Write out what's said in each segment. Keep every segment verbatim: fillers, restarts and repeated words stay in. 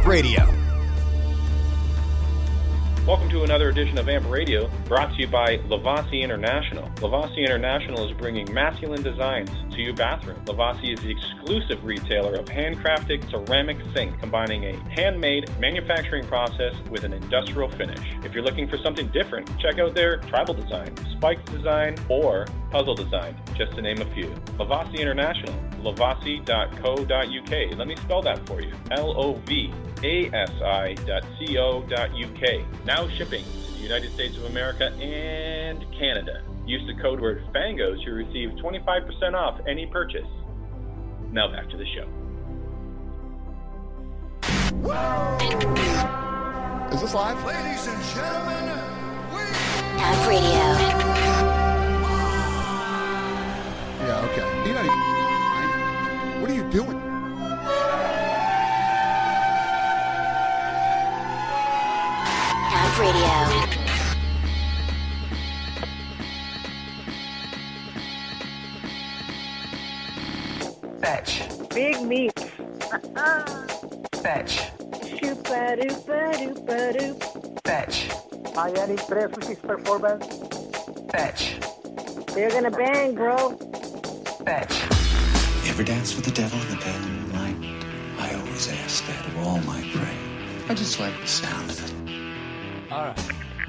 Amp Radio. Welcome to another edition of Amp Radio, brought to you by Lavasi International. Lavasi International is bringing masculine designs to your bathroom. Lavasi is the exclusive retailer of handcrafted ceramic sink, combining a handmade manufacturing process with an industrial finish. If you're looking for something different, check out their tribal design, spiked design, or puzzle design, just to name a few. Lavasi International, lavasi dot co dot u k. Let me spell that for you. L O V A S I dot C O dot U K. Now shipping to the United States of America and Canada. Use the code word FANGOS to receive twenty-five percent off any purchase. Now back to the show. Is this live? Ladies and gentlemen, we... Amp Radio. Yeah, okay. You know, what are you doing? Amp Radio. Fetch. Big meat. Fetch. Shoop-a-doop-a-doop-a-doop. Fetch. Miami Press performance. Fetch. They're gonna bang, bro. Fetch. You ever dance with the devil in the pale moonlight? I always ask that of all my prey. I just like the sound of it. All right.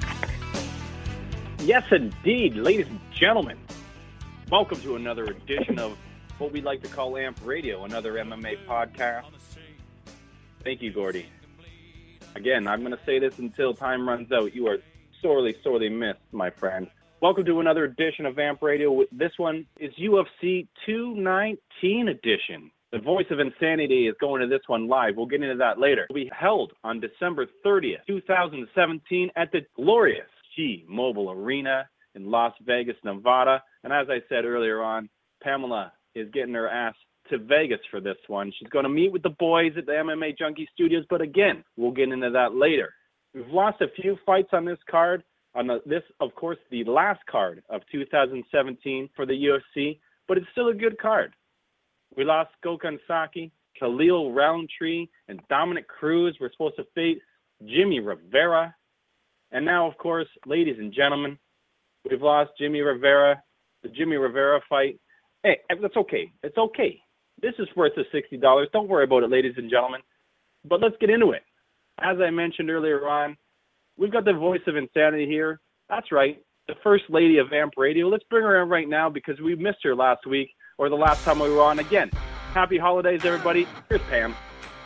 Yes, indeed, ladies and gentlemen. Welcome to another edition of what we like to call Amp Radio, another M M A podcast. Thank you, Gordy. Again, I'm going to say this until time runs out. You are sorely, sorely missed, my friend. Welcome to another edition of Amp Radio. This one is U F C two nineteen edition. The Voice of Insanity is going to this one live. We'll get into that later. It will be held on December thirtieth, twenty seventeen at the glorious T-Mobile Arena in Las Vegas, Nevada. And as I said earlier on, Pamela is getting her ass to Vegas for this one. She's going to meet with the boys at the M M A Junkie Studios, but again, we'll get into that later. We've lost a few fights on this card. On the, this, of course, the last card of two thousand seventeen for the U F C, but it's still a good card. We lost Gokhan Saki, Khalil Roundtree, and Dominic Cruz. We're supposed to face Jimmy Rivera. And now, of course, ladies and gentlemen, we've lost Jimmy Rivera, the Jimmy Rivera fight. Hey, that's okay. It's okay. This is worth the sixty dollars. Don't worry about it, ladies and gentlemen. But let's get into it. As I mentioned earlier on, we've got the Voice of Insanity here. That's right, the First Lady of Amp Radio. Let's bring her in right now because we missed her last week or the last time we were on. Again, happy holidays, everybody. Here's Pam.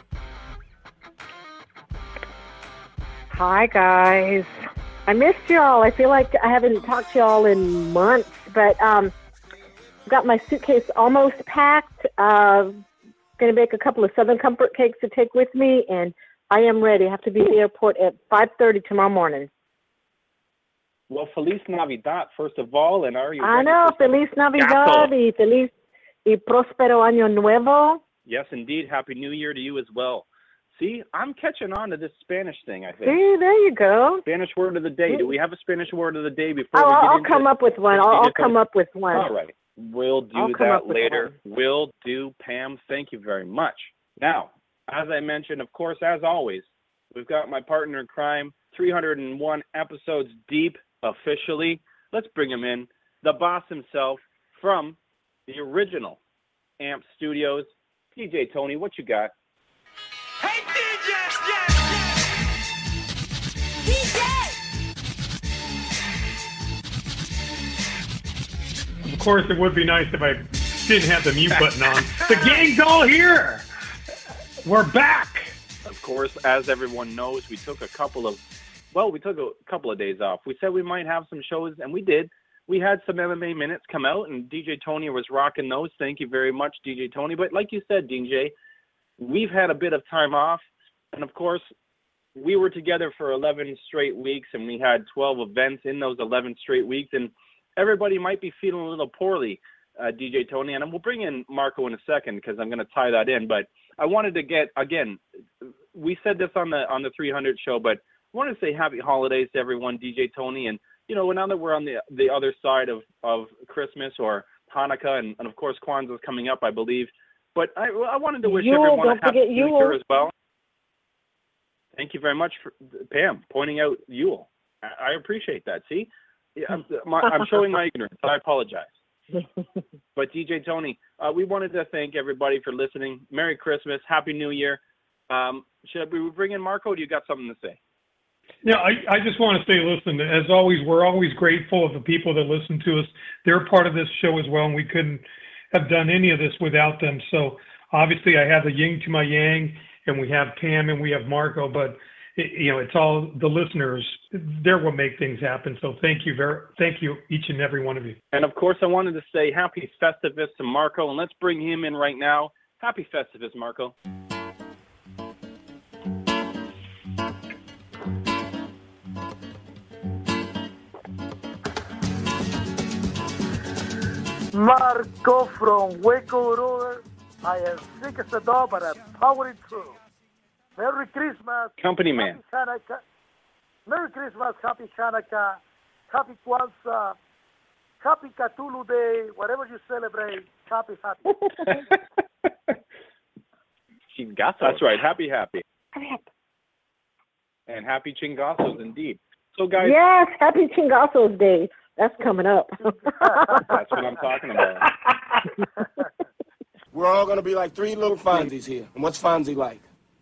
Hi, guys. I missed y'all. I feel like I haven't talked to y'all in months, but um, I've got my suitcase almost packed. Uh, going to make a couple of Southern Comfort cakes to take with me, and I am ready. I have to be at the airport at five thirty tomorrow morning. Well, Feliz Navidad, first of all, and are you I know, Feliz Navidad y Feliz y Prospero Año Nuevo. Yes, indeed. Happy New Year to you as well. See, I'm catching on to this Spanish thing, I think. See, there you go. Spanish word of the day. Do we have a Spanish word of the day before oh, we get I'll into come it? up with one. I'll, I'll come up with one. All right. We'll do that later. We'll do, Pam. Thank you very much. Now, as I mentioned, of course, as always, we've got my partner in crime, three hundred one episodes deep officially. Let's bring him in. The boss himself from the original Amp Studios. D J Tony, what you got? Hey, D J! Yes, yes. Of course, it would be nice if I didn't have the mute button on. The gang's all here! We're back! Of course, as everyone knows, we took a couple of, well, we took a couple of days off. We said we might have some shows, and we did. We had some M M A minutes come out, and D J Tony was rocking those. Thank you very much, D J Tony. But like you said, D J, we've had a bit of time off, and of course, we were together for eleven straight weeks, and we had twelve events in those eleven straight weeks, and everybody might be feeling a little poorly, uh, D J Tony, and we'll bring in Marco in a second because I'm going to tie that in, but I wanted to get, again, we said this on the on the three hundred show, but I want to say happy holidays to everyone, D J Tony, and, you know, now that we're on the the other side of, of Christmas or Hanukkah, and, and of course Kwanzaa is coming up, I believe, but I, I wanted to wish Yule, everyone a happy New Year as well. Thank you very much, for Pam, pointing out Yule. I, I appreciate that. See, yeah, I'm, my, I'm showing my ignorance. I apologize. But D J Tony, uh, we wanted to thank everybody for listening. Merry Christmas, Happy New Year. Um, should we bring in Marco? Or do you got something to say? Yeah, I, I just want to say, listen, as always, we're always grateful of the people that listen to us. They're part of this show as well, and we couldn't have done any of this without them. So obviously I have the yin to my yang, and we have Pam and we have Marco, but it, you know, it's all the listeners. They're what make things happen. So thank you very, thank you, each and every one of you. And of course, I wanted to say Happy Festivus to Marco, and let's bring him in right now. Happy Festivus, Marco. Marco from Waco, Roller. I am sick as a dog, but I'm powering through. Merry Christmas. Company man. Happy Hanukkah. Merry Christmas, Happy Hanukkah, Happy Kwanzaa, Happy Cthulhu Day, whatever you celebrate, happy, happy. She's got That's right. Happy, happy. And happy Chingasos, indeed. So, guys. Yes, happy Chingasos Day. That's coming up. That's what I'm talking about. We're all going to be like three little Fonzies here. And what's Fonzie like?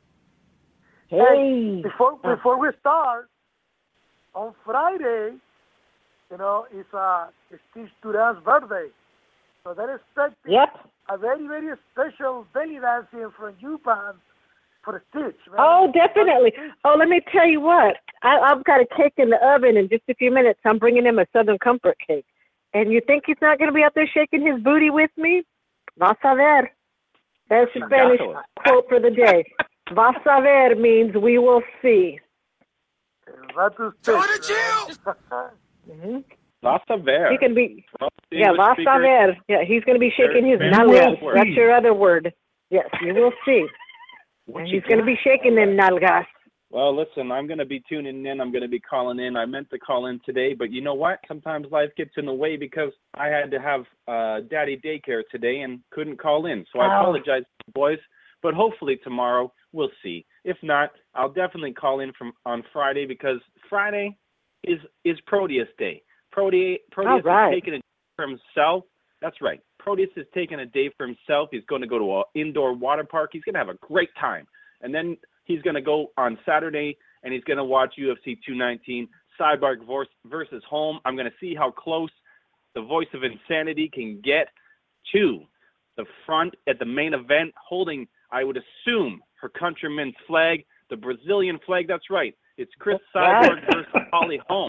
Hey. Before, before we start, on Friday, you know, it's uh, Steve Duran's birthday. So they're expecting yep. a very, very special belly dancing from you, Pam, for Stitch. Man. Oh, definitely. Oh, let me tell you what. I, I've got a cake in the oven in just a few minutes. I'm bringing him a Southern Comfort cake. And you think he's not going to be out there shaking his booty with me? Vas a ver. That's the Spanish quote for the day. Vas a ver means we will see. Go to jail! mm-hmm. Vas a ver. He can be, yeah, vas a ver. Yeah, he's going to be shaking his nalgas. That's your other word. Yes, you will see. And he's going to be shaking them nalgas. Well, listen, I'm going to be tuning in. I'm going to be calling in. I meant to call in today, but you know what? Sometimes life gets in the way because I had to have uh, daddy daycare today and couldn't call in. So I oh. apologize, boys. But hopefully tomorrow we'll see. If not, I'll definitely call in from on Friday because Friday is is Proteus Day. Prote- Proteus right. is taking a day for himself. That's right. Proteus is taking a day for himself. He's going to go to an indoor water park. He's going to have a great time. And then he's going to go on Saturday, and he's going to watch U F C two nineteen, Cyborg versus Holm. I'm going to see how close the voice of insanity can get to the front at the main event, holding, I would assume, her countryman's flag, the Brazilian flag. That's right. It's Chris Cyborg versus Holly Holm.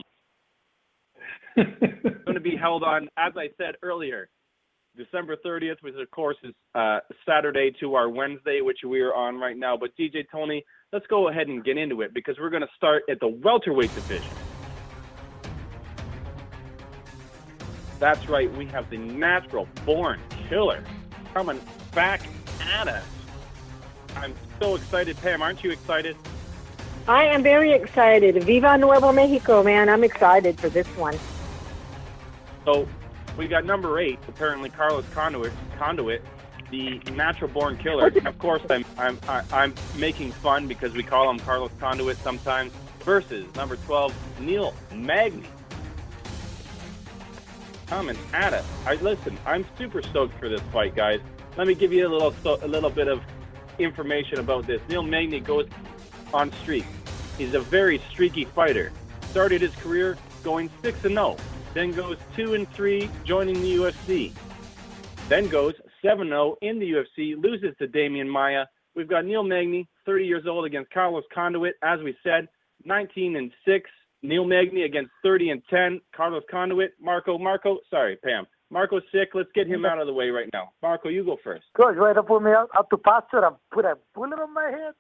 It's going to be held on, as I said earlier, December thirtieth, which of course is uh, Saturday to our Wednesday, which we are on right now. But D J Tony, let's go ahead and get into it because we're going to start at the welterweight division. That's right, we have the natural-born killer coming back at us. I'm so excited, Pam. Aren't you excited? I am very excited. Viva Nuevo Mexico, man. I'm excited for this one. So we got number eight, apparently Carlos Conduit, Conduit, the natural-born killer. Of course, I'm I'm I'm making fun because we call him Carlos Conduit sometimes. Versus number twelve, Neil Magny. Coming at us. I listen. I'm super stoked for this fight, guys. Let me give you a little a little bit of information about this. Neil Magny goes on streak. He's a very streaky fighter. Started his career going six and zero. Then goes two and three, joining the U F C. Then goes seven and zero in the U F C, loses to Damian Maia. We've got Neil Magny, thirty years old, against Carlos Conduit. As we said, nineteen and six. Neil Magny against thirty and ten. Carlos Conduit. Marco, Marco, sorry, Pam. Marco's sick. Let's get him out of the way right now. Marco, you go first. Good. You ready to put me out, out to pasture and put a bullet on my head?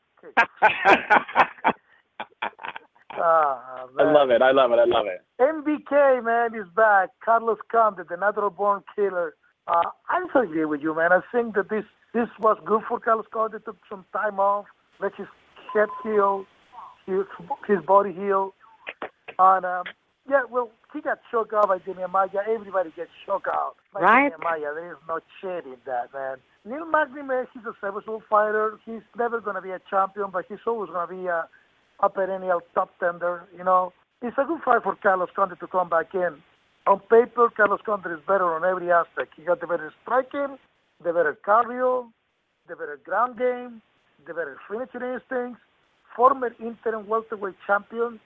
Oh, I love it. I love it. I love it. M B K, man, is back. Carlos Condit, the natural-born killer. Uh, I agree with you, man. I think that this this was good for Carlos Condit. Took some time off, let his head heal, his, his body heal. And, um, yeah, well, he got choked out by Damian Maia. Everybody gets choked out by right. Damian Maia. There is no shade in that, man. Neil Magny, man, he's a serviceable fighter. He's never going to be a champion, but he's always going to be a a perennial top tender. You know, it's a good fight for Carlos Condit to come back in. On paper, Carlos Condit is better on every aspect. He got the better striking, the better cardio, the better ground game, the better finishing instincts, former interim welterweight champion.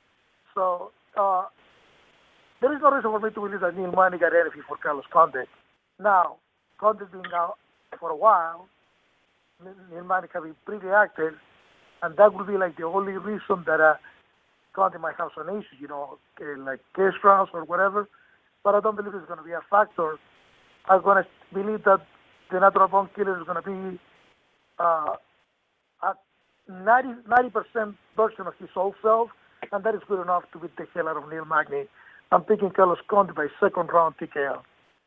So uh, there is no reason for me to believe that Neil Magny got anything for Carlos Condit. Now, Condit being out for a while, Neil Magny can be pretty active, and that would be like the only reason that uh, Condit might have some issues, you know, like case trials or whatever. But I don't believe it's going to be a factor. I'm going to believe that the natural born killer is going to be uh, a ninety percent version of his old self, and that is good enough to beat the hell out of Neil Magny. I'm picking Carlos Condit by second round T K O.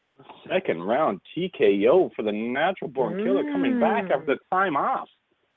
Second round T K O for the natural born mm. killer coming back after the time off.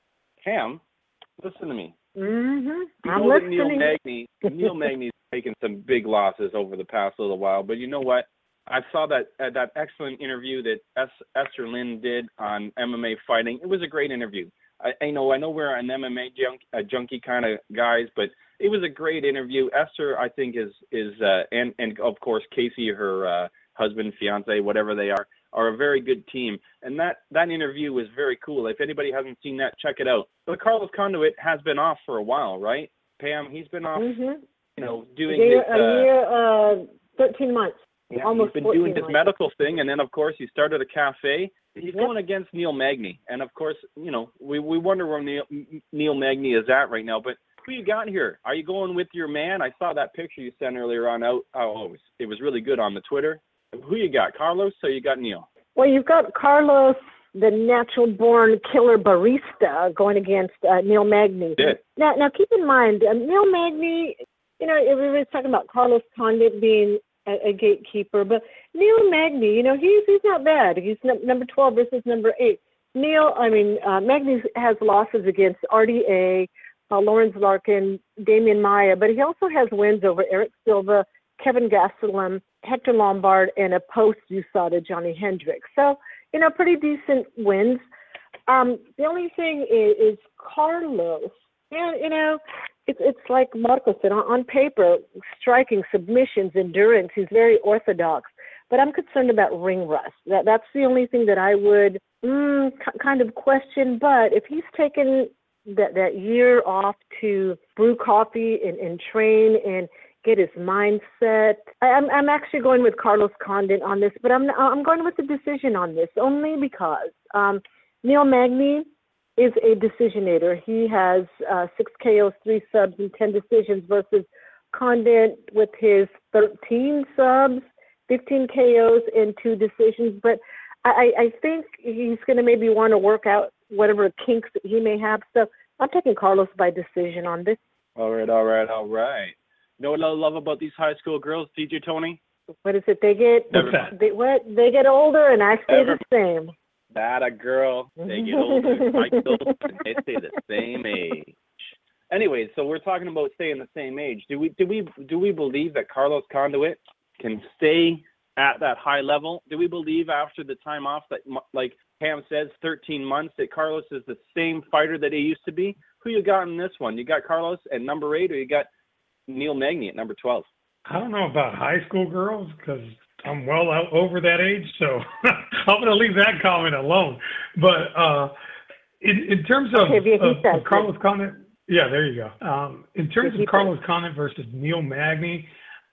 Cam, listen to me. Mm-hmm. You I'm know that listening. Neil Magny, Neil Magny's taken some big losses over the past little while, but you know what? I saw that uh, that excellent interview that es- Esther Lynn did on M M A fighting. It was a great interview. I, I know I know we're an M M A junk, uh, junkie kind of guys, but it was a great interview. Esther, I think, is is uh, and and of course Casey, her uh, husband, fiance, whatever they are, are a very good team. And that that interview was very cool. If anybody hasn't seen that, check it out. But Carlos Condit has been off for a while, right? Pam, he's been off, mm-hmm. you know, doing a year, his, uh, a year uh, thirteen months. Yeah, Almost he's been doing his months. medical thing, and then, of course, he started a cafe. He's Yep. going against Neil Magny. And, of course, you know, we, we wonder where Neil, Neil Magny is at right now. But who you got here? Are you going with your man? I saw that picture you sent earlier on out. Oh, it was, it was really good on the Twitter. Who you got, Carlos, or you got Neil? Well, you've got Carlos, the natural-born killer barista, going against uh, Neil Magny. Yeah. Now, now, keep in mind, uh, Neil Magny, you know, everybody's talking about Carlos Condit being a, a gatekeeper, but Neil Magny, you know, he's he's not bad. He's n- number twelve versus number eight. Neil, I mean, uh, Magny has losses against R D A, uh, Lawrence Larkin, Damian Maia, but he also has wins over Eric Silva, Kevin Gastelum, Hector Lombard, and a post-U S A D A Johnny Hendricks. So, you know, pretty decent wins. Um, the only thing is, is Carlos. Yeah, you know, it's it's like Marco said, on, on paper, striking, submissions, endurance, he's very orthodox. But I'm concerned about ring rust. That That's the only thing that I would mm, k- kind of question. But if he's taken that, that year off to brew coffee and, and train and get his mindset, I, I'm I'm actually going with Carlos Condit on this, but I'm I'm going with the decision on this only because um, Neil Magny is a decisionator. He has uh, six K Os, three subs, and ten decisions versus Condit with his thirteen subs, fifteen K Os, and two decisions. But I, I think he's going to maybe want to work out whatever kinks that he may have. So I'm taking Carlos by decision on this. All right, all right, all right. You know what I love about these high school girls, D J Tony? What is it? They get Never. they what? They get older, and I stay Never. the same. That a girl. They get older, Michael, and they stay the same age. Anyways, so we're talking about staying the same age. Do we do we do we believe that Carlos Condit can stay at that high level? Do we believe after the time off that, like Pam says, thirteen months, that Carlos is the same fighter that he used to be? Who you got in this one? You got Carlos at number eight, or you got Neil Magny at number twelve? I don't know about high school girls because I'm well out over that age, so I'm going to leave that comment alone. But uh, in, in terms of, okay, of, of Carlos Condit, yeah, there you go. Um, in terms of Carlos Condit versus Neil Magny,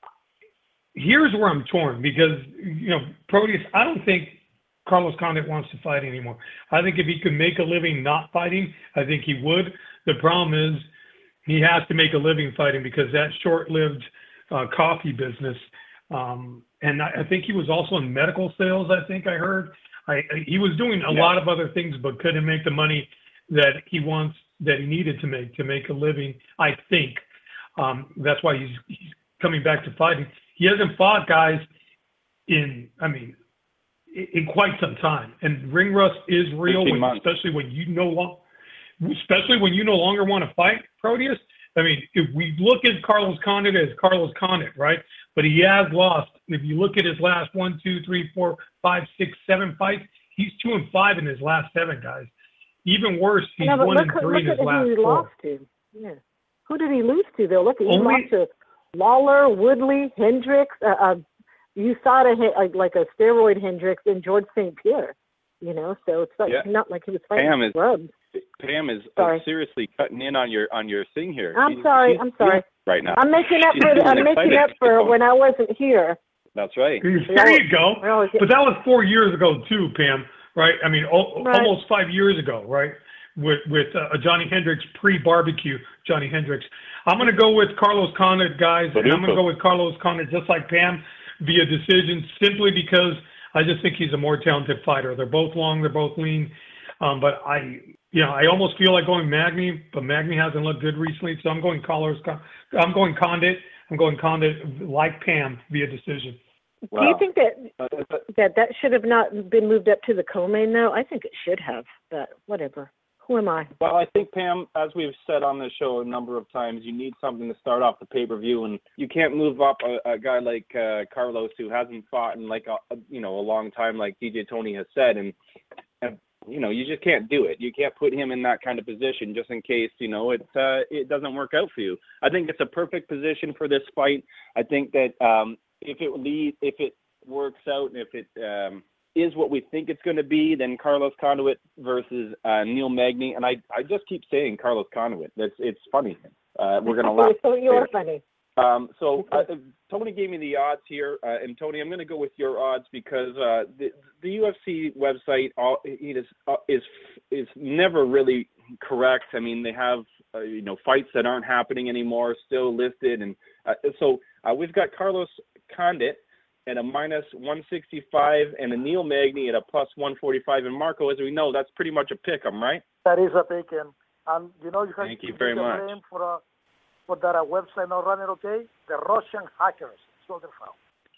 here's where I'm torn because, you know, Proteus, I don't think Carlos Condit wants to fight anymore. I think if he could make a living not fighting, I think he would. The problem is he has to make a living fighting because that short-lived uh, coffee business. Um, and I, I think he was also in medical sales, I think I heard. I, I, he was doing a yeah. lot of other things but couldn't make the money that he wants, that he needed to make to make a living, I think. Um, that's why he's, he's coming back to fighting. He hasn't fought guys in, I mean, in, in quite some time. And ring rust is real, when, especially when you no longer, especially when you no longer want to fight, Proteus. I mean, if we look at Carlos Condit as Carlos Condit, right? But he has lost. If you look at his last one, two, three, four, five, six, seven fights, he's two and five in his last seven, guys. Even worse, he's no, one look, and three in his last four. four. Lost to. Yeah. Who did he lose to, though? Look, he Only- lost to Lawler, Woodley, Hendricks, uh, uh, U S A D A, like, like a steroid Hendricks, and George Saint Pierre. You know, so it's like Yeah. not like he was fighting Pam is scrubs. Pam is uh, Sorry. seriously cutting in on your on your thing here. I'm She's- sorry. she's I'm sorry. right now. I'm making up She's for the, I'm feeling making excited. up for when I wasn't here. That's right. There you go. I always get- But that was four years ago too, Pam. Right? I mean, o- Right. almost five years ago, right? With with uh, Johnny Hendricks pre-barbecue, Johnny Hendricks. I'm going to go with Carlos Condit, guys, and I'm going to go with Carlos Condit, just like Pam, via decision, simply because I just think he's a more talented fighter. They're both long, they're both lean, um, but I, you know, I almost feel like going Magny, but Magny hasn't looked good recently, so I'm going Carlos. I'm going Condit. I'm going Condit, like Pam, via decision. Do you think that Uh, uh, that that should have not been moved up to the co-main, though? I think it should have, but whatever. Who am I? Well, I think, Pam, as we've said on the show a number of times, you need something to start off the pay-per-view, and you can't move up a, a guy like uh, Carlos who hasn't fought in like a, a you know a long time, like D J Tony has said, and, and you know you just can't do it. You can't put him in that kind of position just in case you know it uh, it doesn't work out for you. I think it's a perfect position for this fight. I think that um, if it lead, if it works out, and if it um, is what we think it's going to be, then Carlos Condit versus uh, Neil Magny. And I, I just keep saying Carlos Condit. That's it's funny. Uh, we're going to laugh. So you're funny. Um, so uh, Tony gave me the odds here, uh, and Tony, I'm going to go with your odds because uh, the, the U F C website all, it is uh, is is never really correct. I mean, they have uh, you know fights that aren't happening anymore still listed, and uh, so uh, we've got Carlos Condit at a minus one sixty-five and a Neil Magny at a plus one forty-five. And Marco, as we know, that's pretty much a pick 'em, right? That is a pick 'em. And, you know, you have Thank you to very take the much. blame for, uh, for that uh, website not running okay. The Russian hackers. It's not their fault.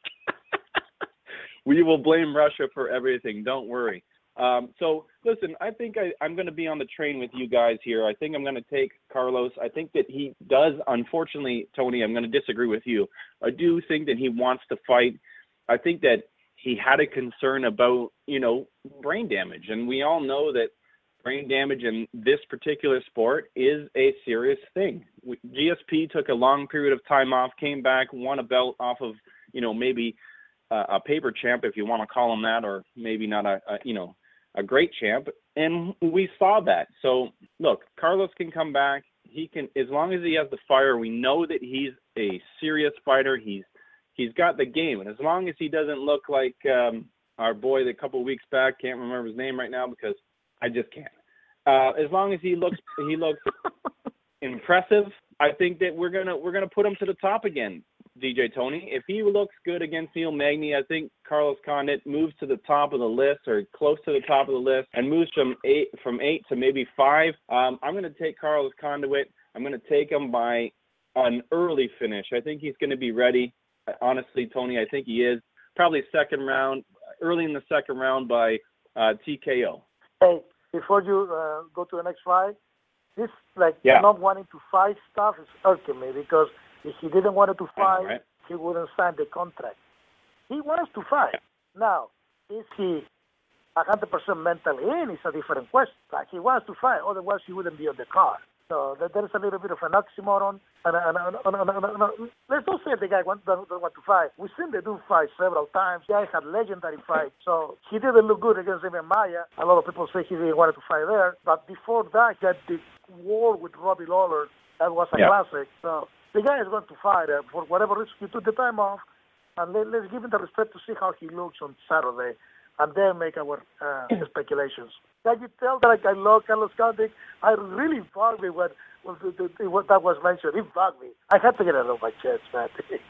We will blame Russia for everything. Don't worry. Um, so, listen, I think I, I'm going to be on the train with you guys here. I think I'm going to take Carlos. I think that he does, unfortunately, Tony, I'm going to disagree with you. I do think that he wants to fight. I think that he had a concern about, you know, brain damage. And we all know that brain damage in this particular sport is a serious thing. G S P took a long period of time off, came back, won a belt off of, you know, maybe uh, a paper champ, if you want to call him that, or maybe not a, a, you know, a great champ. And we saw that. So, look, Carlos can come back. He can, as long as he has the fire, we know that he's a serious fighter. He's He's got the game, and as long as he doesn't look like um, our boy a couple of weeks back, can't remember his name right now because I just can't. Uh, as long as he looks he looks impressive, I think that we're gonna we're gonna put him to the top again, D J Tony. If he looks good against Neil Magny, I think Carlos Condit moves to the top of the list or close to the top of the list and moves from eight from eight to maybe five. Um, I'm gonna take Carlos Condit. I'm gonna take him by an early finish. I think he's gonna be ready. Honestly, Tony, I think he is. Probably second round, early in the second round by uh, T K O. Hey, before you uh, go to the next fight, this like Yeah. not wanting to fight stuff is irking me because if he didn't want to fight, right? he wouldn't sign the contract. He wants to fight. Now, is he one hundred percent mentally in? It's a different question. Like, he wants to fight, otherwise he wouldn't be on the card. So there is a little bit of an oxymoron. And, and, and, and, and, and, and let's not say the guy want, doesn't want to fight. We've seen the dude fight several times. The guy had legendary fights. So he didn't look good against Demian Maia. A lot of people say he didn't want to fight there. But before that, he had the war with Robbie Lawler. That was a Yeah. classic. So the guy is going to fight. Uh, for whatever reason, he took the time off. And let, let's give him the respect to see how he looks on Saturday. And then make our uh, speculations. Can you tell that I love Carlos Condit? I really bugged me when, when the, the, what that was mentioned. It bugged me. I had to get it off my chest, man.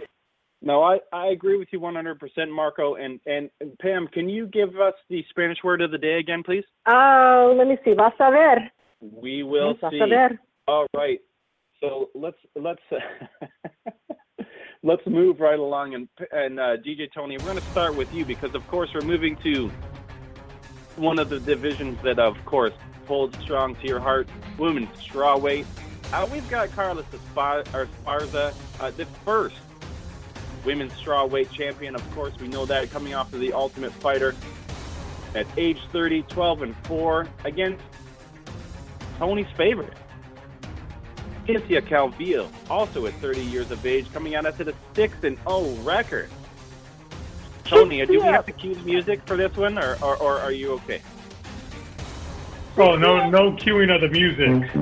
No, I, I agree with you one hundred percent, Marco. And, and, and Pam, can you give us the Spanish word of the day again, please? Oh, let me see. Vas a ver. We will Vas see. a ver. All right. So let's let's uh, let's move right along. And and uh, D J Tony, we're going to start with you because, of course, we're moving to one of the divisions that, of course, holds strong to your heart, women's strawweight. Uh, we've got Carla Esparza, uh, the first women's strawweight champion. Of course, we know that coming off of the Ultimate Fighter at age thirty, twelve and four against Tony's favorite, Cynthia Calvillo, also at thirty years of age, coming out at a six and oh record. Tony, do we have to cue the music for this one, or, or, or are you okay? Oh, no, no cueing of the music.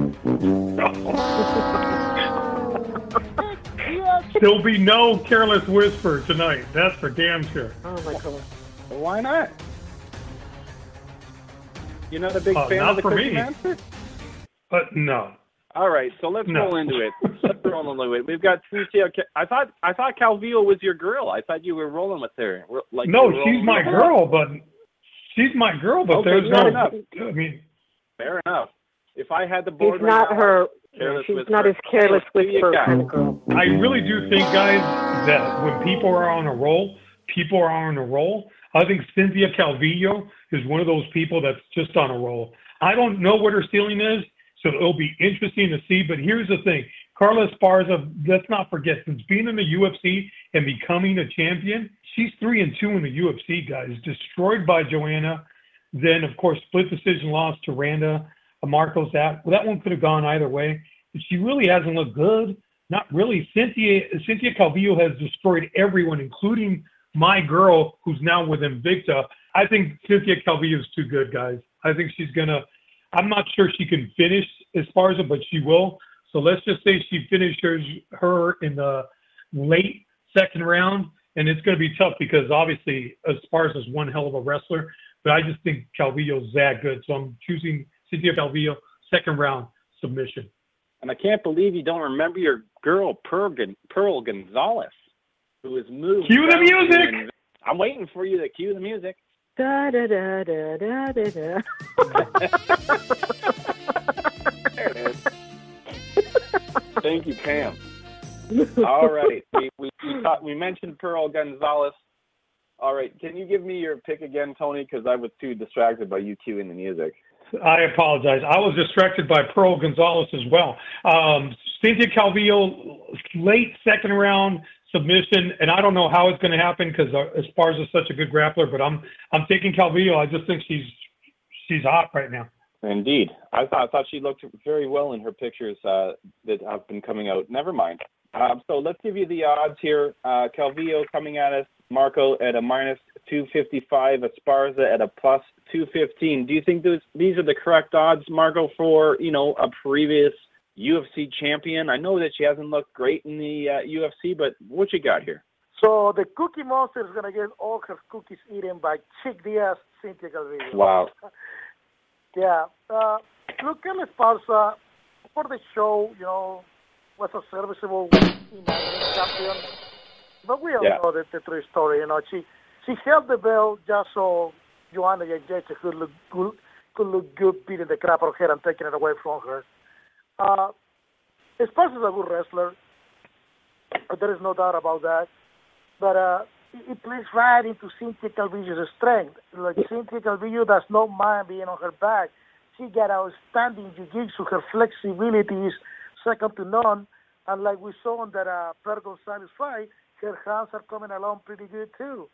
There'll be no Careless Whisper tonight. That's for damn sure. Oh, my God. Well, why not? You're not a big Uh, fan not of the for Cookie me. Monster? Uh, no. All right, so let's No. roll into it. Let's roll into it. We've got Cynthia. I thought I thought Calvillo was your girl. I thought you were rolling with her. Like No, you were she's rolling my with her. girl, but she's my girl, but Okay, there's fair no. enough. I mean, Fair enough. If I had the board She's right not now, her. Careless She's Whisper. not as Careless Who you Whisper got? kind of girl. I really do think, guys, that when people are on a roll, people are on a roll. I think Cynthia Calvillo is one of those people that's just on a roll. I don't know what her ceiling is, so it'll be interesting to see. But here's the thing. Carla Esparza, let's not forget, since being in the U F C and becoming a champion, she's three and two in the U F C, guys. Destroyed by Joanna. Then, of course, split decision loss to Randa Marcos. That, well, that one could have gone either way. But she really hasn't looked good. Not really. Cynthia, Cynthia Calvillo has destroyed everyone, including my girl, who's now with Invicta. I think Cynthia Calvillo is too good, guys. I think she's going to – I'm not sure she can finish Esparza, but she will. So let's just say she finishes her in the late second round, and it's going to be tough because obviously Esparza is one hell of a wrestler, but I just think Calvillo's that good. So I'm choosing Cynthia Calvillo, second round submission. And I can't believe you don't remember your girl, Pearl, Gon- Pearl Gonzalez, who has moved. Cue the down to music! Inv- I'm waiting for you to cue the music. Da da da da da da da. There it is. Thank you, Pam. All right. We, we, we, thought, we mentioned Pearl Gonzalez. All right. Can you give me your pick again, Tony? Because I was too distracted by you cueing the music. I apologize. I was distracted by Pearl Gonzalez as well. Um, Cynthia Calvillo, late second round submission, and I don't know how it's going to happen because Esparza is such a good grappler. But I'm I'm taking Calvillo. I just think she's she's hot right now. Indeed. I thought I thought she looked very well in her pictures uh, that have been coming out. Never mind. Um, so let's give you the odds here. Uh, Calvillo coming at us, Marco at a minus two fifty-five, Esparza at a plus two fifteen. Do you think those, these are the correct odds, Marco, for, you know, a previous U F C champion? I know that she hasn't looked great in the uh, U F C, but what you got here? So the Cookie Monster is going to get all her cookies eaten by Chick Diaz, Cynthia Calvillo. Wow. Yeah. Uh, look, Carla Esparza, for the show, you know, was a serviceable champion. But we all Yeah. know the, the true story. You know, she she held the belt just so Joanna Jędrzejczyk could look good, could look good beating the crap out of her and taking it away from her. Uh, Esparza is a good wrestler. There is no doubt about that. But uh, it, it plays right into Cynthia Calvillo's strength. Like Cynthia Calvillo does not mind being on her back. She got outstanding jiu-jitsu. Her flexibility is second to none. And like we saw on that uh, Pearl Gonzalez fight, her hands are coming along pretty good too.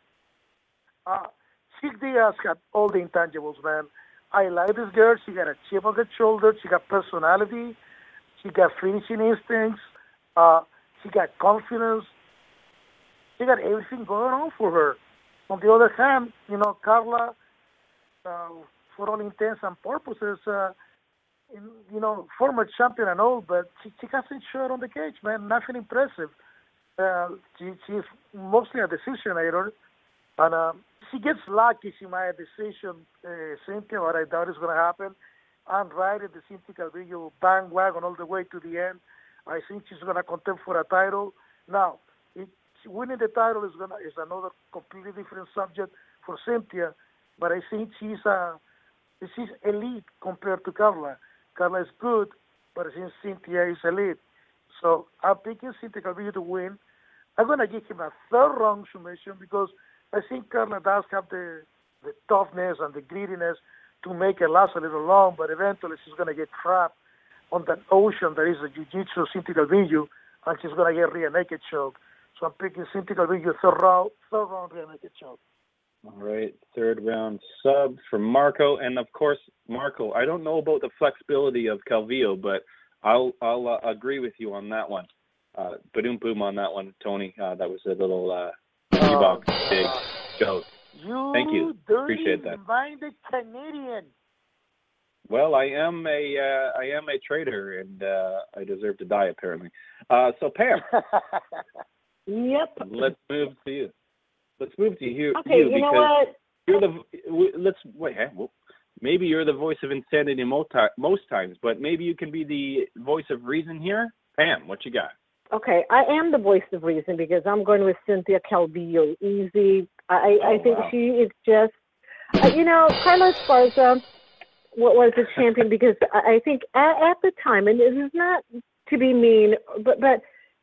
Uh, Chick Diaz had all the intangibles, man. I like this girl. She got a chip on her shoulder. She got personality. She got finishing instincts. Uh, she got confidence. She got everything going on for her. On the other hand, you know, Carla, uh, for all intents and purposes, uh, in, you know, former champion and all, but she, she hasn't showed on the cage, man. Nothing impressive. Uh, she, she's mostly a decisionator, and uh, she gets lucky. She might have decision uh, Cynthia, but I doubt it's going to happen. I'm riding the Cynthia Calvillo bandwagon all the way to the end. I think she's going to contend for a title. Now, it, winning the title is going to is another completely different subject for Cynthia, but I think she's a she's elite compared to Carla. Carla is good, but I think Cynthia is elite. So I'm picking Cynthia Calvillo to win. I'm going to give him a third round submission because I think Carla does have the, the toughness and the greediness to make it last a little long, but eventually she's going to get trapped on that ocean that is the jiu-jitsu of Cynthia Calvillo, and she's going to get rear naked choke. So I'm picking Cynthia Calvillo third round, third round rear naked choke. All right, third round sub for Marco. And, of course, Marco, I don't know about the flexibility of Calvillo, but I'll I'll uh, agree with you on that one. Uh, Badoom boom on that one, Tony. Uh, that was a little uh, Oh, big joke. You Thank you. Appreciate that. dirty-minded Canadian. Well, I am a uh, I am a traitor, and uh, I deserve to die apparently. Uh, so Pam, Yep. let's move to you. Let's move to you. Okay, you you know because what? you're the w- let's wait. Hey, well, maybe you're the voice of insanity most, ti- most times, but maybe you can be the voice of reason here. Pam, what you got? Okay, I am the voice of reason because I'm going with Cynthia Calvillo. Easy. I, Oh, I think wow. she is just, uh, you know, Carla Esparza what was a champion because I I think at, at the time, and this is not to be mean, but but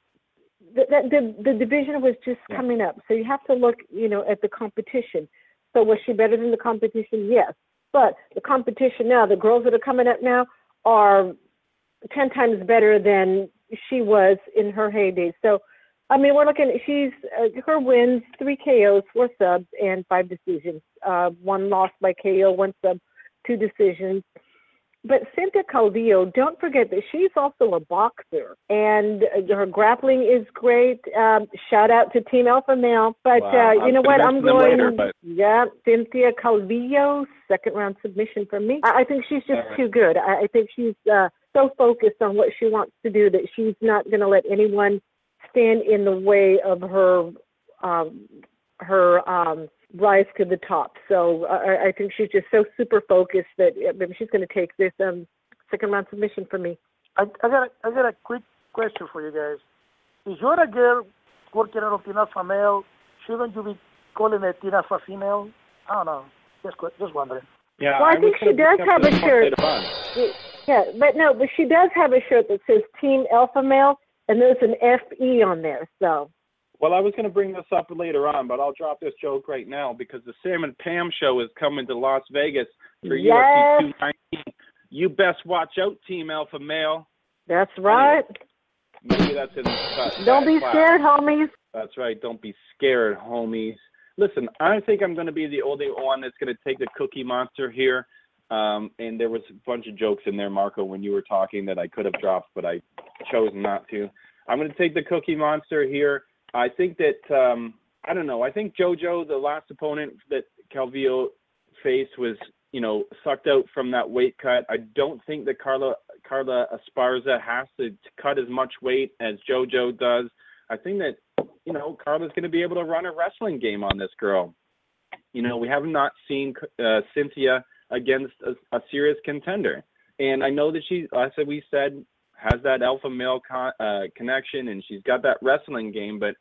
the, the the division was just coming up, so you have to look, you know, at the competition. So was she better than the competition? Yes, but the competition now, the girls that are coming up now are ten times better than she was in her heyday. So, I mean, we're looking. She's uh, her wins: three K Os, four subs, and five decisions. Uh, one loss by K O, one sub, two decisions. But Cynthia Calvillo, don't forget that she's also a boxer, and her grappling is great. Um, shout out to Team Alpha Male. But Wow. uh, you I'm know gonna what? I'm mention them going. later, but- Yeah, Cynthia Calvillo, second round submission from me. I, I think she's just All right. too good. I, I think she's uh, so focused on what she wants to do that she's not going to let anyone stand in the way of her um, her um, rise to the top. So uh, I, I think she's just so super focused that I mean, she's going to take this um, second round submission from me. I, I got a, I got a quick question for you guys. If you're a girl working on Tina Alpha Male, shouldn't you be calling it Tina Alpha Female? I don't know. Just que- just wondering. Yeah, Well, I was think she gonna does bring up have this a one shirt. later on. Yeah, but no, but she does have a shirt that says Team Alpha Male, and there's an F E on there. So Well, I was going to bring this up later on, but I'll drop this joke right now because the Sam and Pam show is coming to Las Vegas for Yes. U F C two nineteen. You best watch out, Team Alpha Male. that's right. Maybe that's in uh, Don't that be class. scared, homies. That's right. Don't be scared, homies. Listen, I think I'm going to be the only one that's going to take the Cookie Monster here. Um, and there was a bunch of jokes in there, Marco, when you were talking that I could have dropped, but I chose not to. I'm going to take the Cookie Monster here. I think that, um, I don't know, I think JoJo, the last opponent that Calvillo faced was, you know, sucked out from that weight cut. I don't think that Carla Carla Esparza has to cut as much weight as JoJo does. I think that, you know, Carla's going to be able to run a wrestling game on this girl. You know, we have not seen uh, Cynthia against a, a serious contender. And I know that she, as we said, has that alpha male con- uh, connection, and she's got that wrestling game, but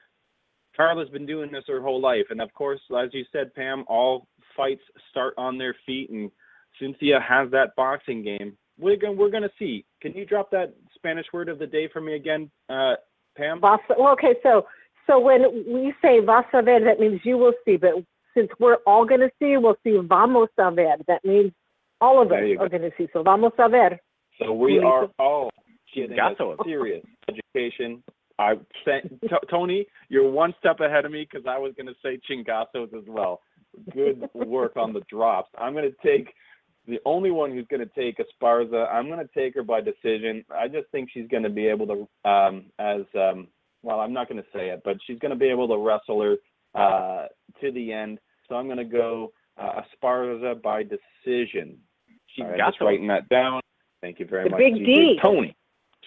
Carla's been doing this her whole life. And, of course, as you said, Pam, all fights start on their feet, and Cynthia has that boxing game. We're going we're gonna see. Can you drop that Spanish word of the day for me again, uh, Pam? Vas, well, okay, so so when we say vas a ver, that means you will see. But since we're all going to see, we'll see vamos a ver. That means all of us There you are go. going to see. So vamos a ver. So we Lisa. are all getting a serious education. I sent, t- Tony, you're one step ahead of me because I was going to say chingazos as well. Good work on the drops. I'm going to take the only one who's going to take Esparza. I'm going to take her by decision. I just think she's going to be able to, um, as um, well, I'm not going to say it, but she's going to be able to wrestle her uh, to the end. So I'm going to go uh, Esparza by decision. All right, just writing that down. Thank you very The much, big D J D. Tony.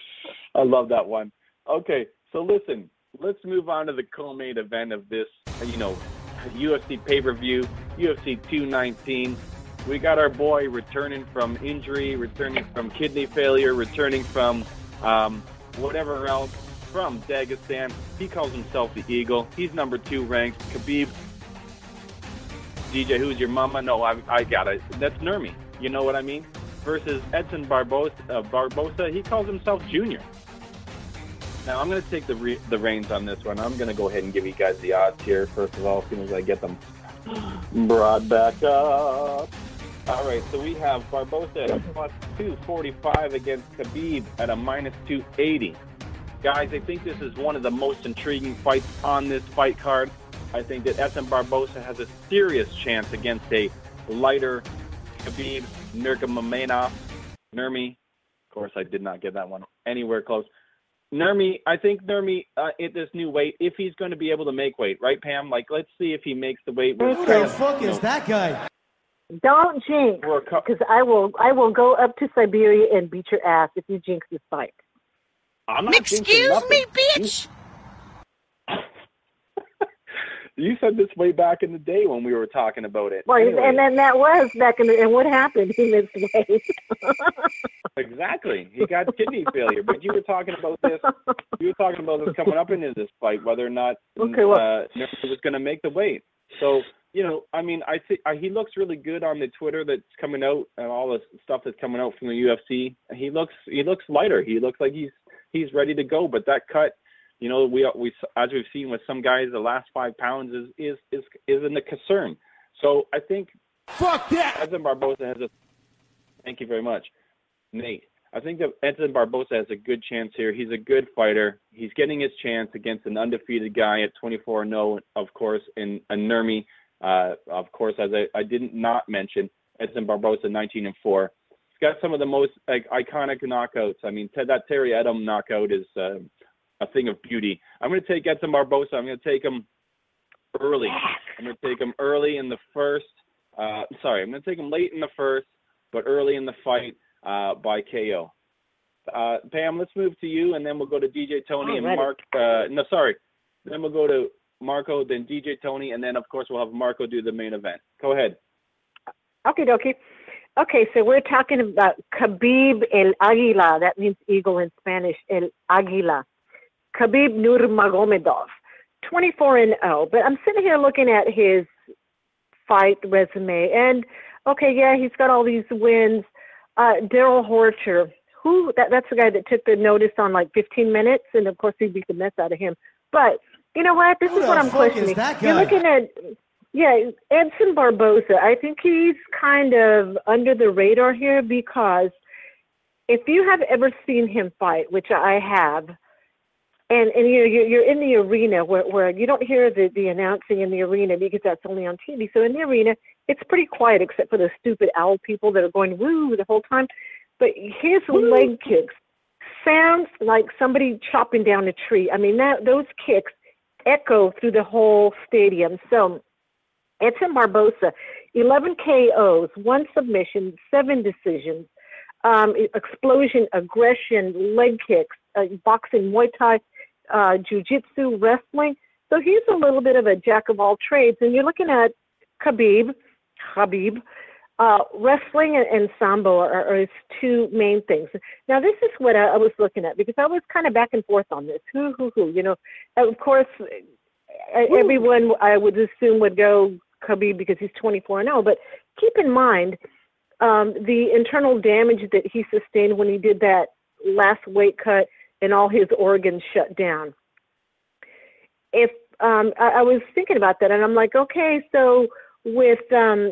I love that one. Okay, so listen, let's move on to the co-main event of this, you know, U F C pay-per-view, U F C two nineteen. We got our boy returning from injury, returning from kidney failure, returning from um, whatever else, from Dagestan. He calls himself the Eagle. He's number two ranked. Khabib. D J, who's your mama? No, I, I got it. That's Nurmi. You know what I mean? Versus Edson Barbosa. Uh, Barbosa. He calls himself Junior. Now, I'm going to take the re- the reins on this one. I'm going to go ahead and give you guys the odds here, first of all, as soon as I get them brought back up. All right, so we have Barbosa at a plus two forty-five against Khabib at a minus two eighty. Guys, I think this is one of the most intriguing fights on this fight card. I think that Edson Barbosa has a serious chance against a lighter Khabib Nurmagomedov. Nurmi, of course, I did not get that one anywhere close. Nurmi, I think Nurmi uh, at this new weight, if he's going to be able to make weight, right, Pam? Like, let's see if he makes the weight. Who the fuck is that guy? Don't jinx, because I will. I will go up to Siberia and beat your ass if you jinx this fight. I'm not Excuse me, bitch. You said this way back in the day when we were talking about it. Well, anyway. And then that was back in the, and what happened? He missed weight. Exactly. He got kidney failure. But you were talking about this. You were talking about this coming up into this fight, whether or not okay, well, uh, Nurmi was going to make the weight. So, you know, I mean, I think uh, he looks really good on the Twitter that's coming out and all the stuff that's coming out from the U F C. He looks he looks lighter. He looks like he's he's ready to go. But that cut. You know, we we as we've seen with some guys, the last five pounds is is is is in the concern. So I think fuck that. Edson Barboza has a. Thank you very much, Nate. I think that Edson Barboza has a good chance here. He's a good fighter. He's getting his chance against an undefeated guy at twenty-four and oh, of course, in a Nurmi. Uh, of course, as I, I didn't not mention, Edson Barboza nineteen and four. He's got some of the most like iconic knockouts. I mean, that Terry Edom knockout is. Uh, a thing of beauty. I'm going to take Edson Barboza. I'm going to take him early. I'm going to take him early in the first. Uh, sorry, I'm going to take him late in the first, but early in the fight uh, by K O. Uh, Pam, let's move to you, and then we'll go to D J Tony and Mark. Uh, no, sorry. Then we'll go to Marco, then D J Tony, and then, of course, we'll have Marco do the main event. Go ahead. Okay, dokie. Okay, so we're talking about Khabib El Águila. That means eagle in Spanish, El Águila. Khabib Nurmagomedov, twenty-four and oh. But I'm sitting here looking at his fight resume, and okay, yeah, he's got all these wins. Uh, Daryl Horcher, who that, that's the guy that took the notice on like fifteen minutes, and of course he beat the mess out of him. But you know what? This who is what I'm questioning. You're looking at, yeah, Edson Barboza. I think he's kind of under the radar here because if you have ever seen him fight, which I have. And and you're you're in the arena where, where you don't hear the, the announcing in the arena because that's only on T V. So in the arena, it's pretty quiet except for the stupid owl people that are going woo the whole time. But his woo. leg kicks sounds like somebody chopping down a tree. I mean, that those kicks echo through the whole stadium. So Edson Barboza, eleven K Os, one submission, seven decisions, um, explosion, aggression, leg kicks, uh, boxing, Muay Thai. Uh, jiu-jitsu, wrestling. So he's a little bit of a jack of all trades. And you're looking at Khabib, Khabib, uh, wrestling and, and sambo are, are his two main things. Now, this is what I, I was looking at because I was kind of back and forth on this. Who, who, who? You know, of course, Ooh. everyone I would assume would go Khabib because he's twenty-four and oh. But keep in mind um, the internal damage that he sustained when he did that last weight cut and all his organs shut down. If um, I, I was thinking about that, and I'm like, okay, so with um,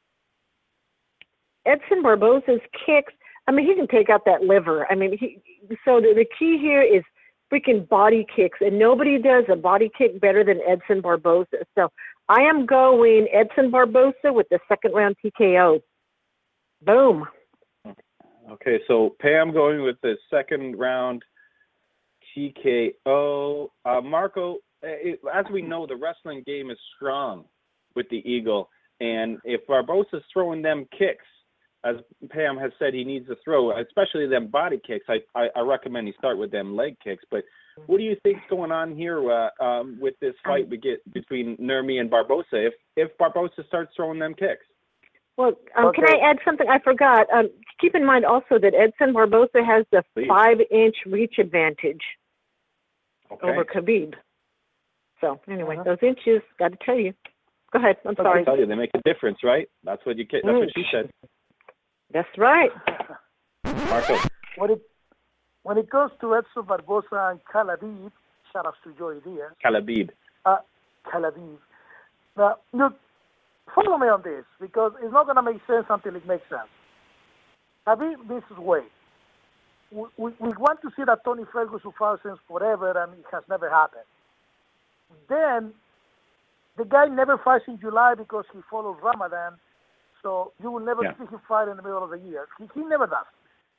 Edson Barboza's kicks, I mean, he can take out that liver. I mean, he, so the, the key here is freaking body kicks, and nobody does a body kick better than Edson Barboza. So I am going Edson Barboza with the second round T K O. Boom. Okay, so Pam going with the second round T K O. Uh, Marco, it, as we know, the wrestling game is strong with the Eagle. And if Barboza's throwing them kicks, as Pam has said he needs to throw, especially them body kicks, I, I, I recommend he start with them leg kicks. But what do you think's going on here uh, um, with this fight we get between Nurmi and Barboza if, if Barboza starts throwing them kicks? Well, um, okay. Can I add something? I forgot. Um, keep in mind also that Edson Barboza has the Please. five-inch reach advantage. Okay. Over Khabib. So anyway, uh-huh. those inches, got to tell you. Go ahead. I'm sorry. I tell you, they make a difference, right? That's what you. That's mm. what she said. That's right. Marco. When it when it goes to Edson Barboza and Khabib, shout out to Joey Diaz. Khabib. Uh, Khabib. Now, look, follow me on this because it's not going to make sense until it makes sense. Khabib misses weight. We, we, we want to see that Tony Ferguson fight since forever, and it has never happened. Then, the guy never fights in July because he follows Ramadan, so you will never yeah. see him fight in the middle of the year. He, he never does.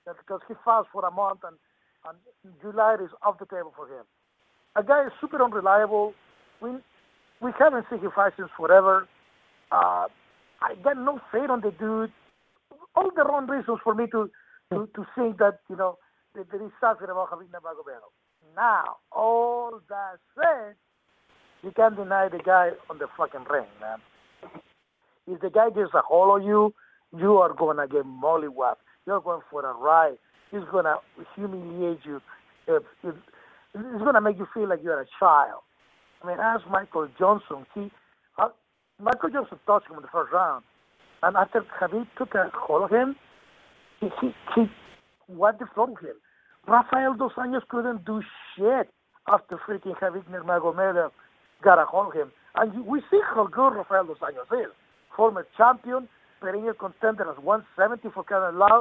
because he fouls for a month and, and July is off the table for him. A guy is super unreliable. We we haven't seen him fight since forever. Uh, I got no faith on the dude. All the wrong reasons for me to, to, to think that, you know, that there is something about Khabib Nurmagomedov. Now, all that said, you can't deny the guy on the fucking ring, man. If the guy gets a hold of you, you are going to get mollywopped. You're going for a ride. He's going to humiliate you. If, if, it's going to make you feel like you're a child. I mean, ask Michael Johnson. He, uh, Michael Johnson touched him in the first round. And after Khabib took a hold of him, he, he, he wiped the floor with him. Rafael Dos Anjos couldn't do shit after freaking Khabib Nurmagomedov got a hold of him. And we see how good Rafael Dos Anjos is. Former champion, perennial contender at one seventy for Canelo Loud.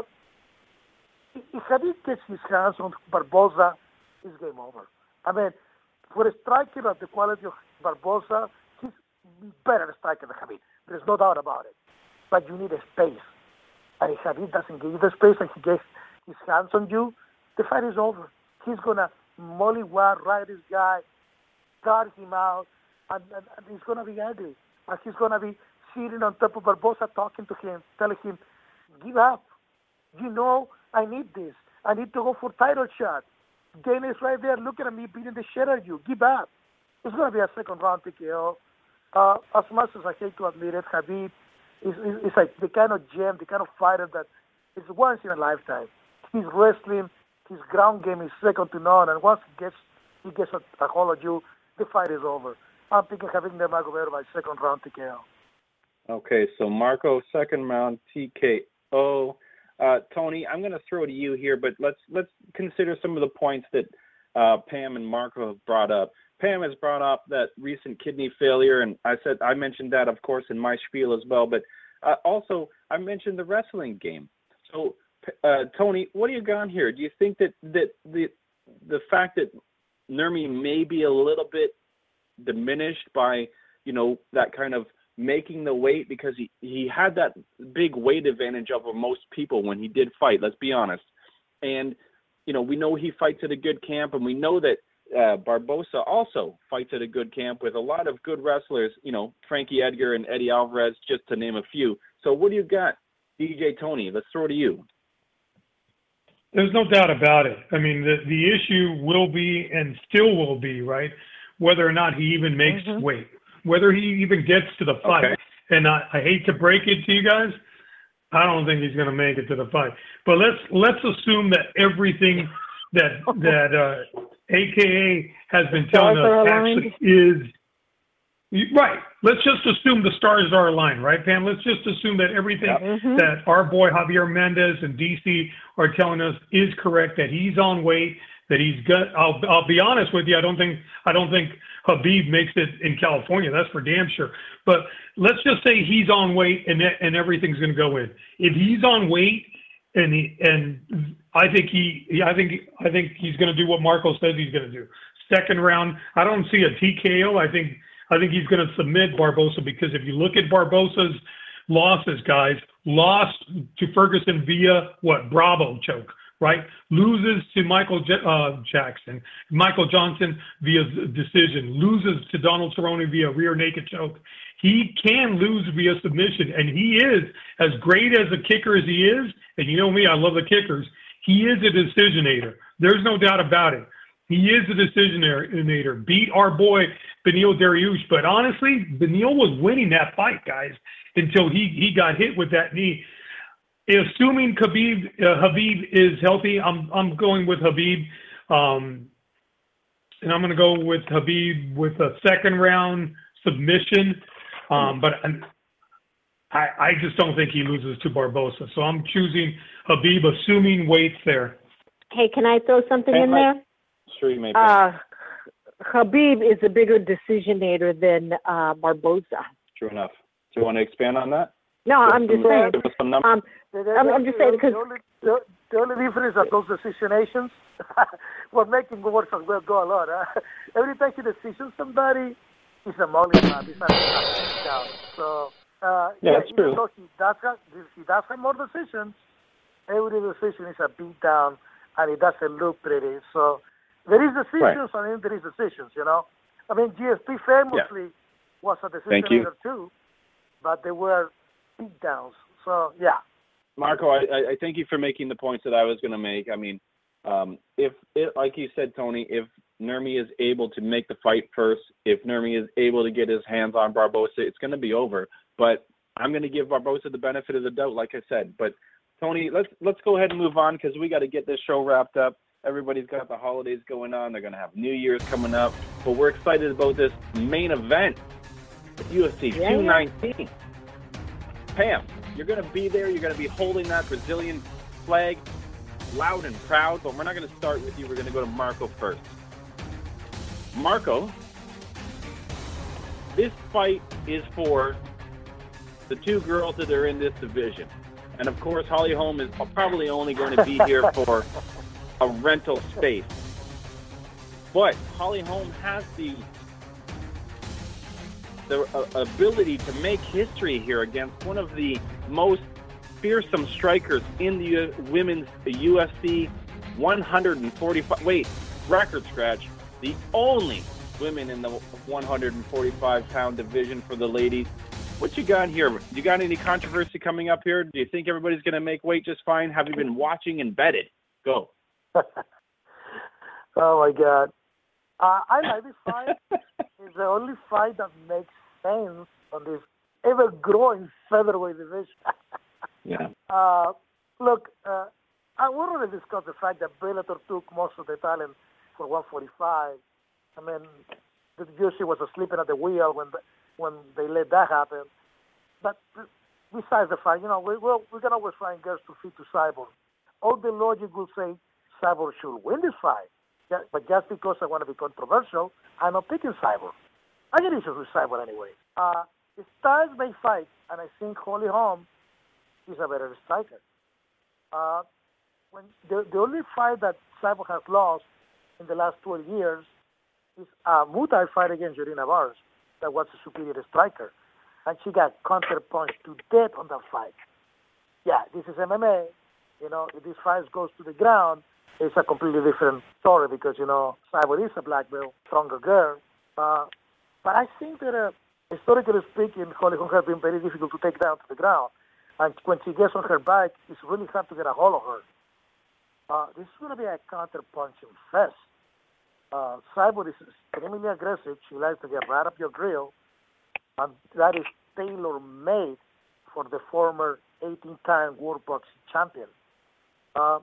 If Khabib gets his hands on Barboza, it's game over. I mean, for a striker of the quality of Barboza, he's better striker than Khabib. There's no doubt about it. But you need a space. And if Khabib doesn't give you the space and he gets his hands on you, the fight is over. He's going to mollywop, ride this guy, guard him out, and, and, and he's going to be angry. And he's going to be sitting on top of Barboza talking to him, telling him, give up. You know, I need this. I need to go for title shot. Dana is right there looking at me, beating the shit out of you. Give up. It's going to be a second round T K O. Uh, as much as I hate to admit it, Khabib is, is, is like the kind of gem, the kind of fighter that is once in a lifetime. His wrestling, his ground game is second to none, and once he gets he gets a, a hold of you, the fight is over. I'm thinking Khabib Nurmagomedov by second round T K O. Okay, so Marco, second round T K O. Uh, Tony, I'm going to throw to you here, but let's let's consider some of the points that uh, Pam and Marco have brought up. Pam has brought up that recent kidney failure, and I said I mentioned that, of course, in my spiel as well. But uh, also, I mentioned the wrestling game. So, uh, Tony, what do you got here? Do you think that that the the fact that Nurmi may be a little bit diminished by, you know, that kind of making the weight, because he, he had that big weight advantage over most people when he did fight, let's be honest. And, you know, we know he fights at a good camp, and we know that uh, Barboza also fights at a good camp with a lot of good wrestlers, you know, Frankie Edgar and Eddie Alvarez, just to name a few. So what do you got, D J Tony? Let's throw it to you. There's no doubt about it. I mean, the, the issue will be, and still will be, right, whether or not he even makes mm-hmm. weight. Whether he even gets to the fight. Okay. And I, I hate to break it to you guys, I don't think he's going to make it to the fight. But let's let's assume that everything that that uh, A K A has been telling us actually is right. Let's just assume the stars are aligned, right, Pam? Let's just assume that everything yeah. mm-hmm. that our boy Javier Mendez and D C are telling us is correct. That he's on weight. That he's got. I'll I'll be honest with you. I don't think I don't think Khabib makes it in California. That's for damn sure. But let's just say he's on weight and and everything's going to go in. If he's on weight and he, and I think he, I think I think he's going to do what Marco says he's going to do. Second round. I don't see a T K O. I think I think he's going to submit Barboza, because if you look at Barboza's losses, guys, lost to Ferguson via what? Bravo choke. Right? Loses to Michael J- uh, Jackson, Michael Johnson via decision, loses to Donald Cerrone via rear naked choke. He can lose via submission, and he is, as great as a kicker as he is, and you know me, I love the kickers, he is a decisionator. There's no doubt about it. He is a decisionator. Beat our boy Beneil Dariush, but honestly, Beneil was winning that fight, guys, until he, he got hit with that knee. Assuming Khabib, uh, Khabib is healthy, I'm I'm going with Khabib, um, and I'm going to go with Khabib with a second round submission. Um, but I I just don't think he loses to Barboza, so I'm choosing Khabib, assuming weight's there. Hey, can I throw something in there? Sure, you may. Uh, Khabib is a bigger decisionator than uh, Barboza. True enough. Do you want to expand on that? No, Give I'm just some, saying. Some um, I'm, I'm just saying because the only, the, the only difference are those decisionations. We're making words as well go a lot. Huh? Every time he decisions somebody, he's a molly man. He's not a So uh, yeah, yeah, it's true. So he does have he does have more decisions. every decision is a beat down, and it doesn't look pretty. So there is decisions, Right. and then there is decisions, you know. I mean, G S P famously Yeah. was a decision Thank you. maker too, but they were beat downs. So, yeah. Marco, I, I I thank you for making the points that I was going to make. I mean, um, if, if, like you said, Tony, if Nurmi is able to make the fight first, if Nurmi is able to get his hands on Barbosa, it's going to be over. But I'm going to give Barbosa the benefit of the doubt, like I said. But, Tony, let's let's go ahead and move on because we got to get this show wrapped up. Everybody's got the holidays going on. They're going to have New Year's coming up. But we're excited about this main event, U F C Yeah, two nineteen. Pam, you're going to be there. You're going to be holding that Brazilian flag loud and proud. But we're not going to start with you. We're going to go to Marco first. Marco, this fight is for the two girls that are in this division. And, of course, Holly Holm is probably only going to be here for a rental space. But Holly Holm has the the uh, ability to make history here against one of the most fearsome strikers in the uh, women's U F C one forty-five. Wait, record scratch. The only women in the one forty-five pound division for the ladies. What you got here? You got any controversy coming up here? Do you think everybody's going to make weight just fine? Have you been watching and betted? Go. Oh, my God. Uh, I like this fight. It's the only fight that makes sense on this ever-growing featherweight division. Yeah. Uh, look, uh, I we already discussed the fact that Bellator took most of the talent for one forty-five. I mean, the U F C was sleeping at the wheel when the, when they let that happen. But besides the fact, you know, we, we're, we can always find girls to fit to Cyborg. All the logic will say Cyborg should win this fight. Yeah, but just because I want to be controversial, I'm not picking Cyborg. I get issues with Cyborg anyway. Uh, the styles may fight, and I think Holly Holm is a better striker. Uh, when the, the only fight that Cyborg has lost in the last twelve years is a Muay Thai fight against Jorina Bars that was a superior striker. And she got counter-punched to death on that fight. Yeah, this is M M A. You know, if this fight goes to the ground, it's a completely different story because, you know, Cyborg is a black belt, stronger girl. Uh, but I think that, uh, historically speaking, Holly Holm has been very difficult to take down to the ground. And when she gets on her back, it's really hard to get a hold of her. Uh, this is going to be a counter-punching fest. Uh, Cyborg is extremely aggressive. She likes to get right up your grill. And that is tailor-made for the former eighteen-time World Boxing Champion. Uh,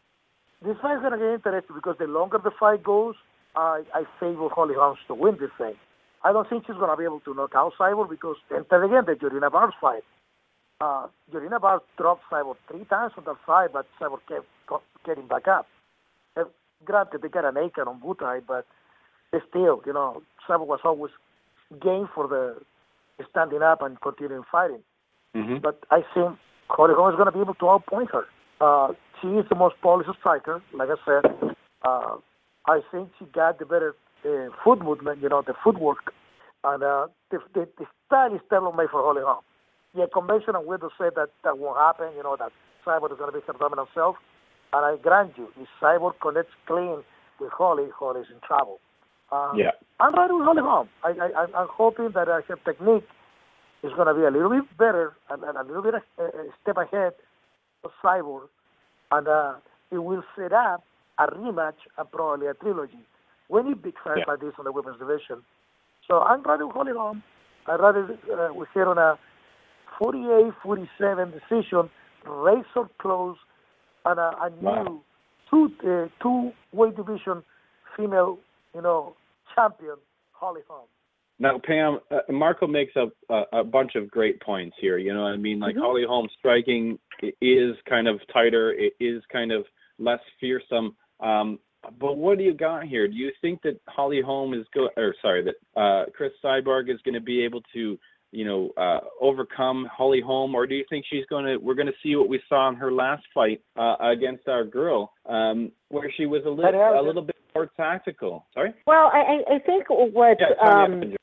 this fight is going to get interesting because the longer the fight goes, I, I favor Holly Holm to win this thing. I don't think she's going to be able to knock out Cyborg because, and then again, the Jorina Bars fight. Uh, Jorina Bars dropped Cyborg three times on that fight, but Cyborg kept getting back up. And granted, they got an acre on Muay Thai, but still, you know, Cyborg was always game for the standing up and continuing fighting. Mm-hmm. But I think Holly Holm is going to be able to outpoint her. Uh, she is the most polished striker, like I said. Uh, I think she got the better uh, foot movement, you know, the footwork. And uh, the, the, the style is tailor-made for Holly Holm. Yeah, conventional widows say that that won't happen, you know, that Cyborg is going to be her dominant self. And I grant you, if Cyborg connects clean with Holly, Holly is in trouble. Uh, yeah. I'm riding with Holly Holm. I, I, I'm hoping that uh, her technique is going to be a little bit better and, and a little bit a, a step ahead of Cyborg. And uh, it will set up a rematch and probably a trilogy. We need big fights yeah. like this on the women's division. So I'm riding with Holly Holm. I'd rather uh, we're here on a forty-eight forty-seven decision, razor close, and a, a wow. new two uh, two weight division female, you know, champion, Holly Holm. Now, Pam, uh, Marco makes a, a, a bunch of great points here. You know what I mean? Like, mm-hmm. Holly Holm striking is kind of tighter. It is kind of less fearsome. Um, but what do you got here? Do you think that Holly Holm is go or sorry, that uh, Chris Cyborg is going to be able to, you know, uh, overcome Holly Holm, or do you think she's going to? We're going to see what we saw in her last fight uh, against our girl, um, where she was a little a little bit more tactical. Sorry. Well, I, I think what yeah, um,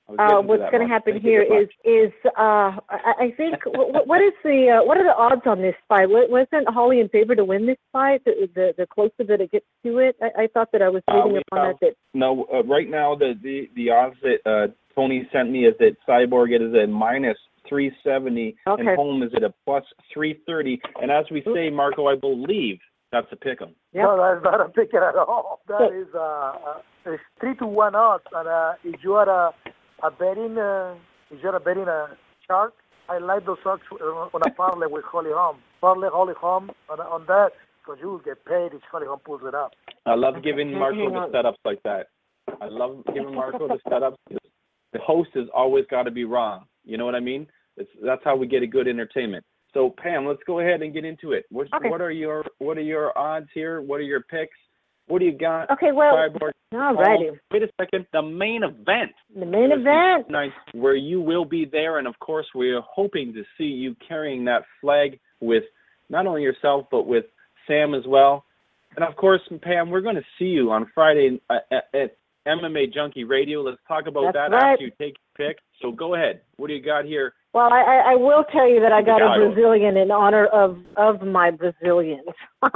Uh, what's going to happen here is is uh, I, I think what, what is the uh, what are the odds on this fight? Wasn't Holly in favor to win this fight? The the, the closer that it gets to it, I, I thought that I was reading uh, upon that. that no, uh, right now the, the the odds that uh, Tony sent me is that Cyborg is at minus three seventy okay. and Holm is at a plus three thirty. And as we say, Marco, I believe that's a pick 'em. Yep. No, that's not a pick 'em at all. That is uh, uh, it's three to one odds, and uh, if you are a A betting, uh, if you're a betting a shark, I like those sharks on a parlay with Holly Holm. Parlay Holly Holm on, on that, because you will get paid if Holly Holm pulls it up. I love giving Marco the setups like that. I love giving Marco the setups. The host has always got to be wrong. You know what I mean? It's, that's how we get a good entertainment. So Pam, let's go ahead and get into it. What, okay. what are your What are your odds here? What are your picks? What do you got? Okay, well, Cyborg, all righty. Oh, wait a second. The main event. The main event. Nice, where you will be there, and of course, we are hoping to see you carrying that flag with not only yourself but with Sam as well. And of course, Pam, we're going to see you on Friday at, at M M A Junkie Radio. Let's talk about That's that right. after you take your pick. So go ahead. What do you got here? Well, I, I will tell you that I got a Brazilian in honor of, of my Brazilians.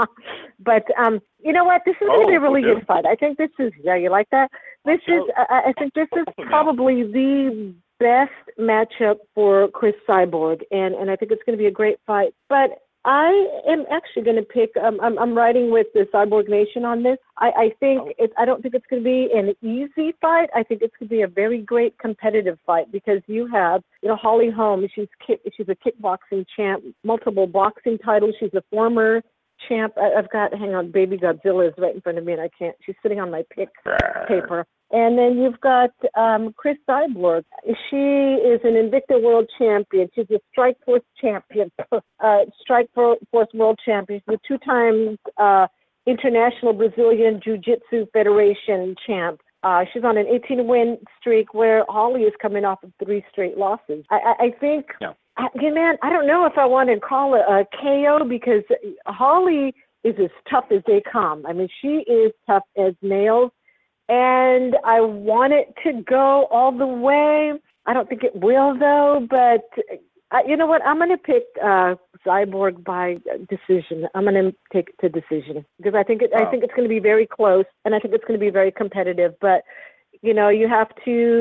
But um, you know what? This is going to oh, be a really okay. good fight. I think this is, yeah, you like that? This is, I, I think this is probably the best matchup for Chris Cyborg, and, and I think it's going to be a great fight. But I am actually going to pick. Um, I'm, I'm riding with the Cyborg Nation on this. I, I think oh. it's. I don't think it's going to be an easy fight. I think it's going to be a very great competitive fight because you have, you know, Holly Holm. She's kick, she's a kickboxing champ, multiple boxing titles. She's a former champ. I, I've got. Hang on, Baby Godzilla is right in front of me, and I can't. She's sitting on my pick paper. And then you've got um, Chris Cyborg. She is an Invicta World Champion. She's a Strikeforce champion, uh, Strikeforce World Champion. She's a two-time uh, International Brazilian Jiu-Jitsu Federation champ. Uh, she's on an eighteen-win streak where Holly is coming off of three straight losses. I, I, I think, yeah. I, yeah, man, I don't know if I want to call it a K O because Holly is as tough as they come. I mean, she is tough as nails. And I want it to go all the way. I don't think it will, though. But uh, you know what? I'm going to pick uh, Cyborg by decision. I'm going to take it to decision because I think it, wow. I think it's going to be very close, and I think it's going to be very competitive. But you know, you have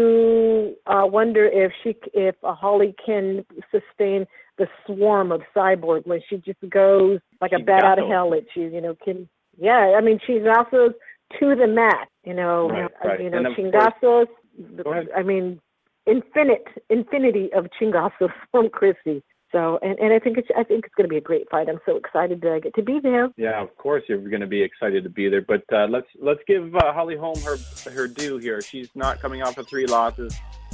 to uh, wonder if she, if uh, Holly can sustain the swarm of Cyborg when she just goes like a bat out of hell at you. You know, can yeah. I mean, she's also to the mat, you know, right, uh, right. you know, and chingazos, I mean, infinite, infinity of chingazos from Chrissy. So, and, and I think it's, I think it's going to be a great fight. I'm so excited to get to be there. Yeah, of course you're going to be excited to be there. But uh, let's let's give uh, Holly Holm her her due here. She's not coming off of three losses.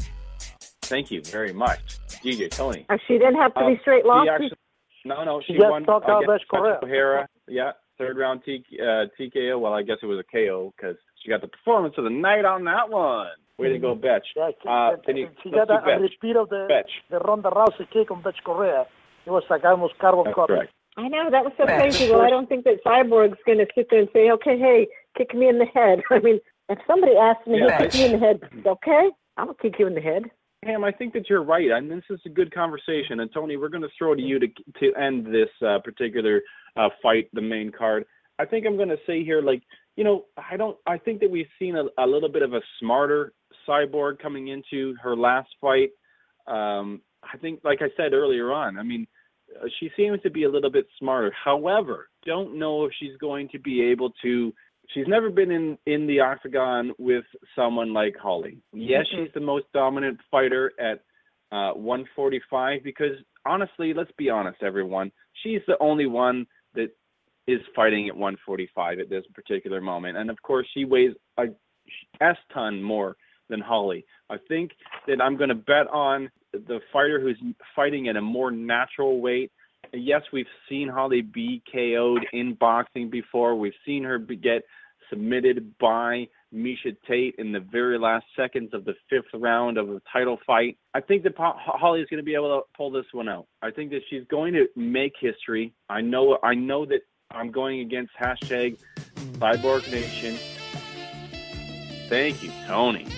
Thank you very much, D J Tony. Uh, she didn't have three um, straight losses. Actually, no, no, she, she won against O'Hara. Yeah. Third round T, uh, T K O. Well, I guess it was a K O because she got the performance of the night on that one. Way to go, Betch. Yeah, uh, can you, she got a, a repeat of the, the Ronda Rousey kick on Betch Correa. It was like almost carbon copy. Correct. I know, that was so crazy. Well, I don't think that Cyborg's going to sit there and say, okay, hey, kick me in the head. I mean, if somebody asks me, yeah, hey, kick me in the head, okay, I'm going to kick you in the head. Pam, I think that you're right. I mean, this is a good conversation. And, Tony, we're going to throw to you to to end this uh, particular uh, fight, the main card. I think I'm going to say here, like, you know, I don't. I think that we've seen a, a little bit of a smarter Cyborg coming into her last fight. Um, I think, like I said earlier on, I mean, uh, she seems to be a little bit smarter. However, don't know if she's going to be able to. She's never been in, in the octagon with someone like Holly. Yes, she's the most dominant fighter at uh, one forty-five because, honestly, let's be honest, everyone, she's the only one that is fighting at one forty-five at this particular moment. And, of course, she weighs a S-ton more than Holly. I think that I'm going to bet on the fighter who's fighting at a more natural weight. Yes, we've seen Holly be K O'd in boxing before. We've seen her be, get submitted by Miesha Tate in the very last seconds of the fifth round of the title fight. I think that Holly is going to be able to pull this one out. I think that she's going to make history. I know. I know that I'm going against hashtag Cyborg Nation. Thank you, Tony.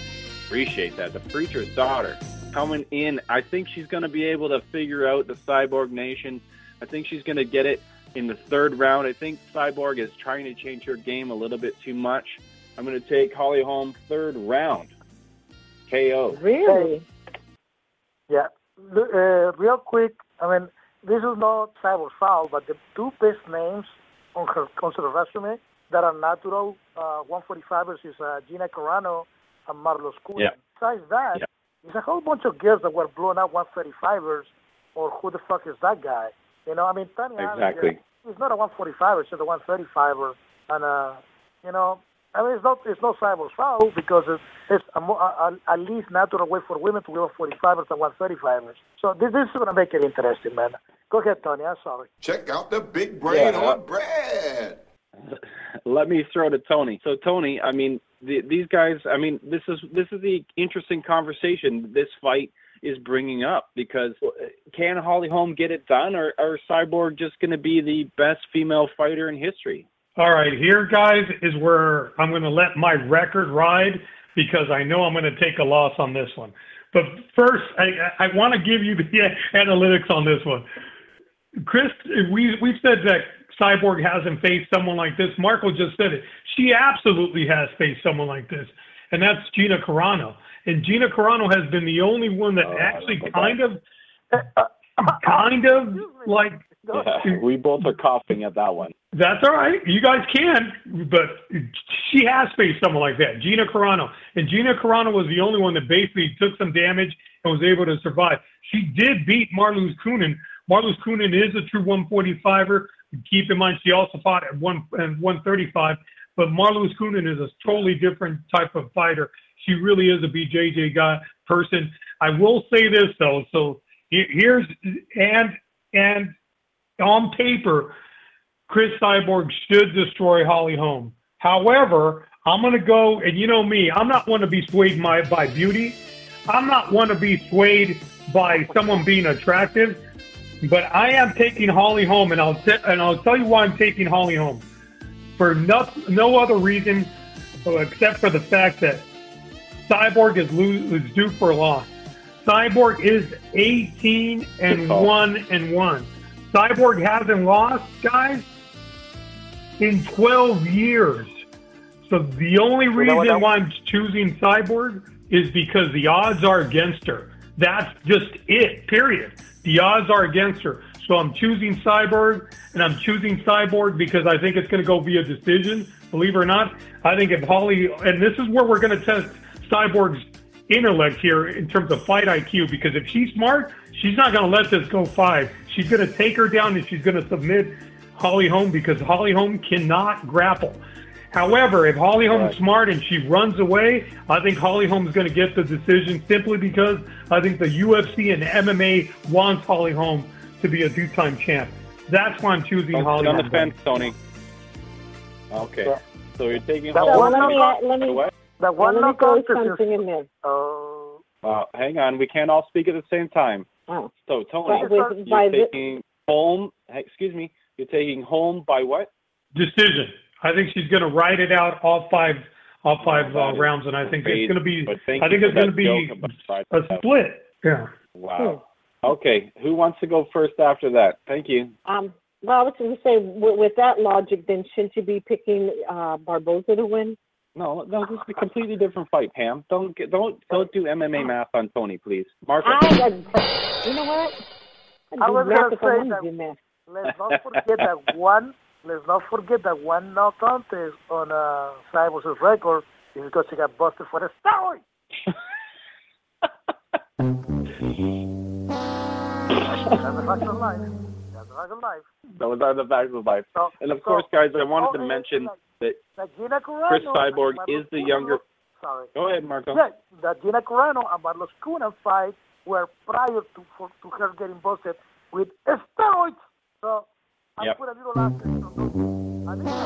Appreciate that. The Preacher's Daughter coming in. I think she's going to be able to figure out the Cyborg Nation. I think she's going to get it in the third round. I think Cyborg is trying to change her game a little bit too much. I'm going to take Holly Holm third round. K O. Really? Yeah. Uh, real quick, I mean, this is not Cyborg foul, but the two best names on her on her resume that are natural uh, one forty-fivers is uh, Gina Carano and Marlos Coonan. Yeah. Besides that, Yeah. there's a whole bunch of girls that were blown up one thirty-fivers, or who the fuck is that guy? You know, I mean, Tanya Exactly. Allen, he's not a one forty-fiver, she's a one thirty-fiver. And, uh, you know, I mean, it's not it's not Cyborg foul because it's, it's a, more, a, a, a least natural way for women to be one forty-fivers and one thirty-fivers. So this, this is going to make it interesting, man. Go ahead, Tony. I'm sorry. Check out the big brain Yeah. on Brad. Let me throw to Tony. So, Tony, I mean, the, these guys, I mean, this is this is the interesting conversation this fight is bringing up, because can Holly Holm get it done, or, or Cyborg just going to be the best female fighter in history? All right, here, guys, is where I'm going to let my record ride, because I know I'm going to take a loss on this one. But first, I, I want to give you the analytics on this one. Chris, we, we've said that Cyborg hasn't faced someone like this. Marco just said it. She absolutely has faced someone like this, and that's Gina Carano. And Gina Carano has been the only one that Oh, actually that. kind of, kind of like... Yeah, we both are coughing at that one. That's all right. You guys can, but she has faced someone like that, Gina Carano. And Gina Carano was the only one that basically took some damage and was able to survive. She did beat Marloes Coonan. Marloes Coonan is a true one forty-fiver. Keep in mind, she also fought at one and one thirty-five. But Marloes Coonan is a totally different type of fighter. She really is a B J J guy person. I will say this though. So here's and and on paper, Chris Cyborg should destroy Holly Holm. However, I'm going to go, and you know me, I'm not one to be swayed by, by beauty. I'm not one to be swayed by someone being attractive. But I am taking Holly Holm, and I'll t- and I'll tell you why I'm taking Holly Holm. For no, no other reason except for the fact that Cyborg is, lo- is due for a loss. Cyborg is eighteen and one and one. Cyborg hasn't lost, guys, in twelve years. So the only reason why I'm choosing Cyborg is because the odds are against her. That's just it, period. The odds are against her. So I'm choosing Cyborg, and I'm choosing Cyborg because I think it's going to go via decision. Believe it or not, I think if Holly, and this is where we're going to test Cyborg's intellect here in terms of fight I Q, because if she's smart, she's not going to let this go five. She's going to take her down, and she's going to submit Holly Holm, because Holly Holm cannot grapple. However, if Holly Holm's smart and she runs away, I think Holly Holm's going to get the decision, simply because I think the U F C and M M A wants Holly Holm to be a two-time champ. That's why I'm choosing Don't Holly sit on Holm. the fence, Tony. Okay. Yeah. So you're taking That Holly one Holm. let me, let me, What? The one let me knockout throw is something in there. Oh, Uh, hang on. We can't all speak at the same time. Oh. So, Tony, But with- you're by the- taking Holm. hey, Excuse me. You're taking Holm by what? Decision. I think she's going to ride it out all five, all five That uh, is rounds, and I think great, it's going to be, but thank I think you it's for going to that be joke about Friday a night. split. Yeah. Wow. Okay. Who wants to go first after that? Thank you. Um, well, I was going to say, with, with that logic, then shouldn't you be picking uh, Barboza to win? No, no, this is a completely different fight, Pam. Don't get, don't don't do M M A math on Tony, please. Marco. I, uh, you know what? I'd I do was math gonna if I say wanted that- to do math. let's not forget that one. Let's not forget that one no contest on uh, Cyborg's record is because he got busted for a steroid. That's the fact of life. That's the fact of life. Those are the facts of life. So, And of so- course, guys, I wanted oh, to and- mention like- that That Gina Carano Chris Cyborg and is the Marlos younger. Coonan- Sorry. Go ahead, Marco. Yeah, that Gina Carano and Marlos Coonan fight were prior to for, to her getting busted with steroids. So I Yep. put a little asterisk on those. I mean,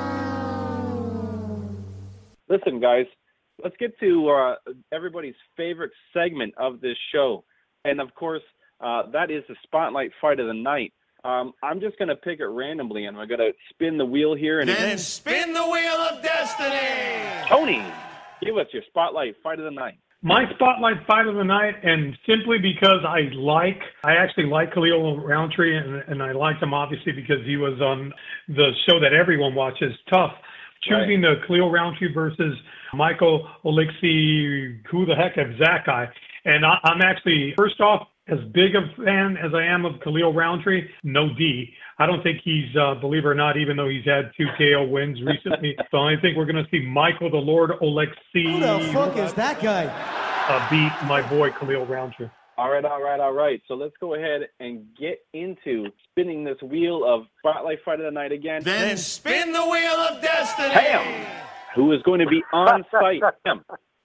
Listen, guys, let's get to uh, everybody's favorite segment of this show. And, of course, uh, that is the Spotlight Fight of the Night. Um, I'm just going to pick it randomly, and I'm going to spin the wheel here. And Then spin the wheel of destiny. Tony, give us your Spotlight Fight of the Night. My spotlight fight of the night, and simply because I like, I actually like Khalil Roundtree, and, and I liked him obviously because he was on the show that everyone watches, Tough. Choosing right. the Khalil Roundtree versus Michael Oleksiejczuk, who the heck is that guy? And I, I'm actually, first off, as big a fan as I am of Khalil Roundtree, no D. I don't think he's, uh, believe it or not, even though he's had two K O wins recently. So I think we're going to see Michael the Lord Oleksiejczuk. Who the fuck is that guy? Uh, beat my boy Khalil Roundtree. All right, all right, all right. So let's go ahead and get into spinning this wheel of Spotlight Fight of the Night again. Then spin the wheel of destiny. Pam, who is going to be on site. Pam,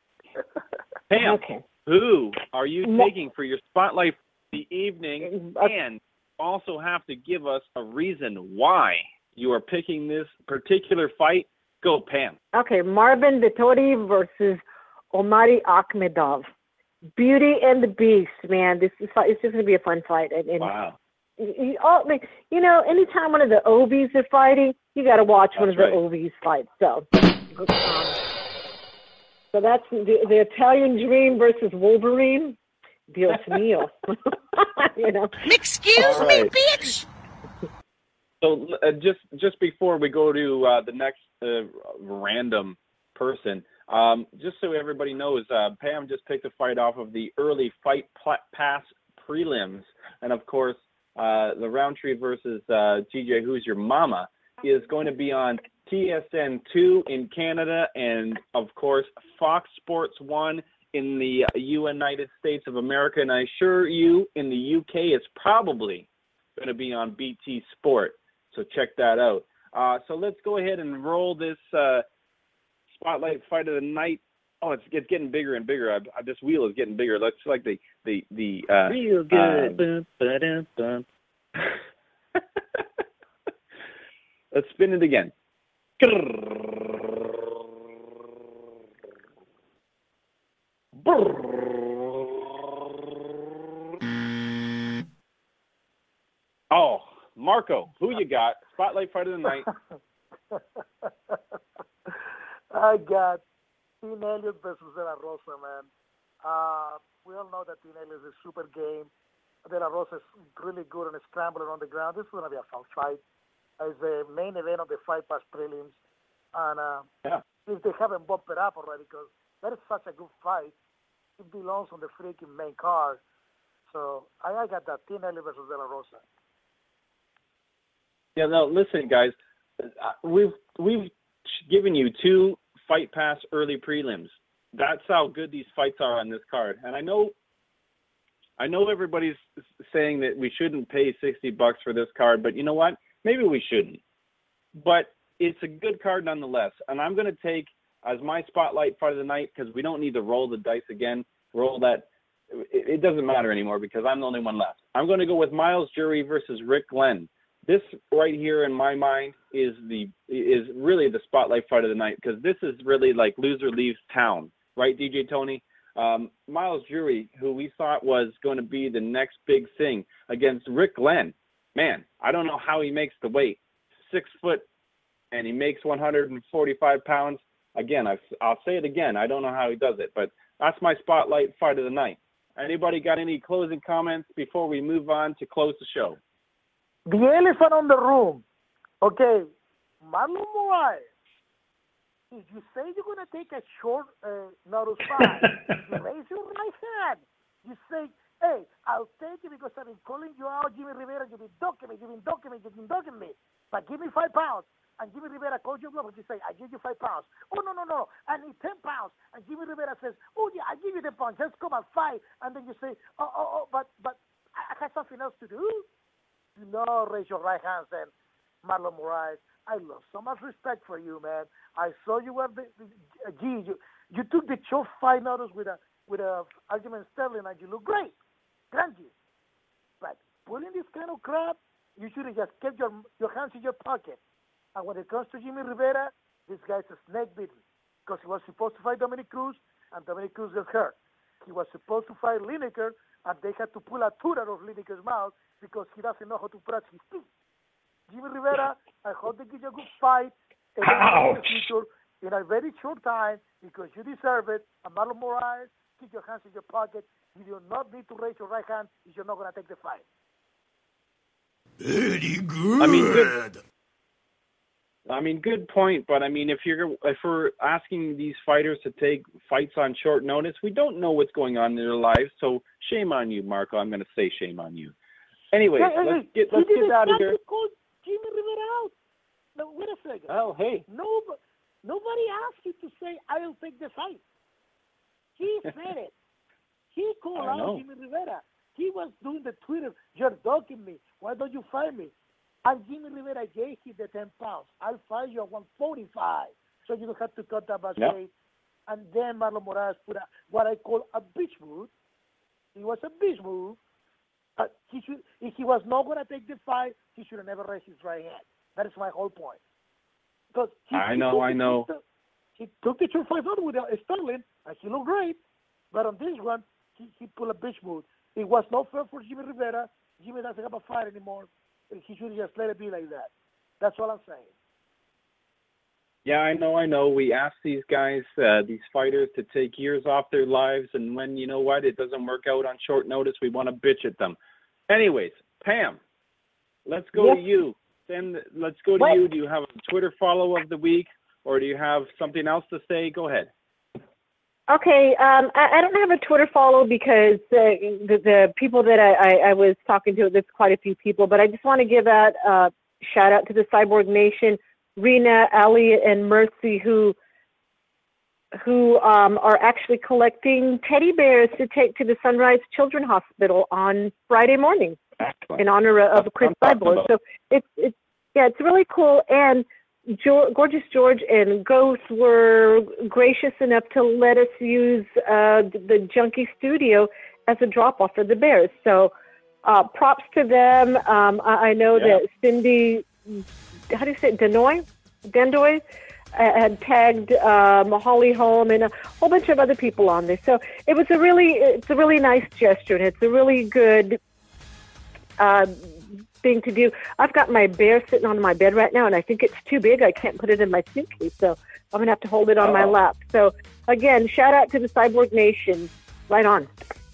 Pam Okay. who are you taking for your Spotlight for the evening? And also have to give us a reason why you are picking this particular fight. Go, Pam. Okay, Marvin Vettori versus Omari Akhmedov. Beauty and the Beast, man. This is it's just going to be a fun fight. And, and wow. You, all, you know, anytime one of the O Bs are fighting, you got to watch That's one of right. the O Bs fight. So, um, so that's the, the Italian Dream versus Wolverine. Dios mío. You know. Excuse All right. me, bitch. So uh, just just before we go to uh, the next uh, random person, um, just so everybody knows, uh, Pam just picked a fight off of the early Fight pl- Pass prelims, and of course, uh, the Roundtree versus uh, T J Who's Your Mama is going to be on T S N two in Canada, and of course, Fox Sports one in the United States of America, and I assure you, in the U K, it's probably going to be on B T Sport. So check that out. Uh, so let's go ahead and roll this uh, Spotlight Fight of the Night. Oh, it's, it's getting bigger and bigger. I, I, this wheel is getting bigger. Looks like the the the uh, real good. Uh, let's spin it again. Oh, Marco, who you got? Spotlight Fight of the Night. I got Dean Elliott versus De La Rosa, man. Uh, we all know that Dean Elliott is a super game. De La Rosa is really good on a scrambler on the ground. This is going to be a fun fight. It's the main event of the Fight Pass prelims. And uh, yeah. if they haven't bumped it up already, because that is such a good fight, it belongs on the freaking main card. So I, I got that, Dean Elliott versus De La Rosa. Yeah, no, listen, guys. We've we've given you two Fight Pass early prelims. That's how good these fights are on this card. And I know, I know everybody's saying that we shouldn't pay sixty bucks for this card, but you know what? Maybe we shouldn't. But it's a good card nonetheless. And I'm going to take as my Spotlight Fight of the Night, because we don't need to roll the dice again. Roll that. It, it doesn't matter anymore because I'm the only one left. I'm going to go with Myles Jury versus Rick Glenn. This right here in my mind is the is really the Spotlight Fight of the Night, because this is really like loser leaves town, right, D J Tony? Um, Myles Jury, who we thought was going to be the next big thing, against Rick Glenn. Man, I don't know how he makes the weight. Six foot, and he makes one hundred forty-five pounds. Again, I've, I'll say it again. I don't know how he does it, but that's my Spotlight Fight of the Night. Anybody got any closing comments before we move on to close the show? The elephant on the room. Okay, Marlon Moraes. If you say you're going to take a short uh, notice fight, you raise your right hand. You say, hey, I'll take it because I've been calling you out, Jimmy Rivera. You've been ducking me, you've been ducking me, you've been ducking me. But give me five pounds. And Jimmy Rivera calls you bluff, and you say, I give you five pounds. Oh, no, no, no, I need ten pounds. And Jimmy Rivera says, oh, yeah, I give you ten pounds. Let's come and fight. And then you say, oh, oh, oh, but, but I have something else to do. You know, raise your right hand and Marlon Moraes, I love so much respect for you, man. I saw you were the, the uh, G. You, you took the short fight notice with a with a Aljamain Sterling, and you look great, grand G. But pulling this kind of crap, you should have just kept your your hands in your pocket. And when it comes to Jimmy Rivera, this guy's a snake bitten, because he was supposed to fight Dominic Cruz, and Dominic Cruz got hurt. He was supposed to fight Lineker, and they had to pull a tooth out of Lineker's mouth because he doesn't know how to brush his teeth. Jimmy Rivera, I hope they give you a good fight in the future in a very short time, because you deserve it. And Marlon Moraes, keep your hands in your pocket. You do not need to raise your right hand if you're not going to take the fight. Very good. I mean, good. I mean, good point. But I mean, if you're if we're asking these fighters to take fights on short notice, we don't know what's going on in their lives. So shame on you, Marco. I'm going to say shame on you. Anyway, hey, hey, let's get he let's didn't get out of try here. to call Jimmy Rivera out. No, wait a second. Oh, hey. Nobody, nobody asked you to say, I'll take the fight. He said it. He called I out know. Jimmy Rivera. He was doing the Twitter, you're dogging me. Why don't you fight me? And Jimmy Rivera gave him the ten pounds. I'll fight you at one forty-five. So you don't have to cut that back Yep. weight. And then Marlon Moraes put a, what I call a bitch move. It was a bitch move. But he should, if he was not going to take the fight, he should have never raised his right hand. That is my whole point. Because he, I he know, took I the- know. He took, he took the two fights on with uh, Sterling, and he looked great. But on this one, he, he pulled a bitch move. It was not fair for Jimmy Rivera. Jimmy doesn't have a fight anymore. He should just let it be like that. That's all I'm saying. Yeah, I know, I know. We ask these guys, uh, these fighters, to take years off their lives, and when, you know what, it doesn't work out on short notice, we want to bitch at them. Anyways, Pam, let's go Yes. to you. Then let's go to What? you. Do you have a Twitter follow of the week, or do you have something else to say? Go ahead. Okay, um, I, I don't have a Twitter follow because uh, the, the people that I, I, I was talking to, there's quite a few people, but I just want to give out a uh, shout out to the Cyborg Nation, Rena, Elliot, and Mercy, who who um, are actually collecting teddy bears to take to the Sunrise Children's Hospital on Friday morning Excellent. in honor of That's Chris what I'm talking Cyborg. about. So it's it's yeah, it's really cool. And George, Gorgeous George and Ghost were gracious enough to let us use uh, the Junkie Studio as a drop-off for the Bears. So uh, props to them. Um, I, I know Yeah. that Cindy, how do you say it, Denoy? Dendoy? uh, had tagged um, Holly Holm and a whole bunch of other people on this. So it was a really, it's a really nice gesture, and it's a really good uh, thing to do. I've got my bear sitting on my bed right now, and I think it's too big. I can't put it in my suitcase, so I'm going to have to hold it on Oh. my lap. So, again, shout out to the Cyborg Nation. Right on.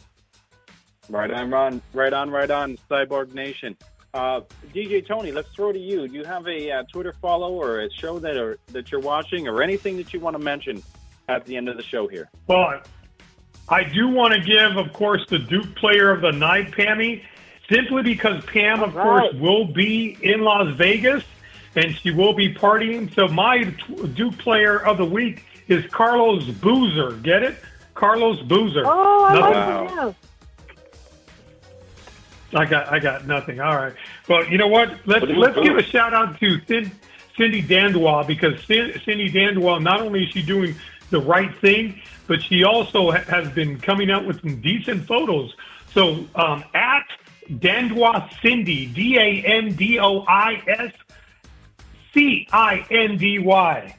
Right on, Ron. Right on, right on, Cyborg Nation. Uh, D J Tony, let's throw to you. Do you have a uh, Twitter follow or a show that are, that you're watching, or anything that you want to mention at the end of the show here? Well, I do want to give, of course, the Duke Player of the Night, Pammy, simply because Pam, of Right. course, will be in Las Vegas, and she will be partying. So my t- Duke Player of the Week is Carlos Boozer. Get it? Carlos Boozer. Oh, I Nothing- like it now. I got, I got nothing. All right. Well, you know what? Let's let's give a shout out to Cin- Cindy Dandois, because Cin- Cindy Dandois, not only is she doing the right thing, but she also ha- has been coming out with some decent photos. So um, at Dandois Cindy, D A N D O I S C I N D Y.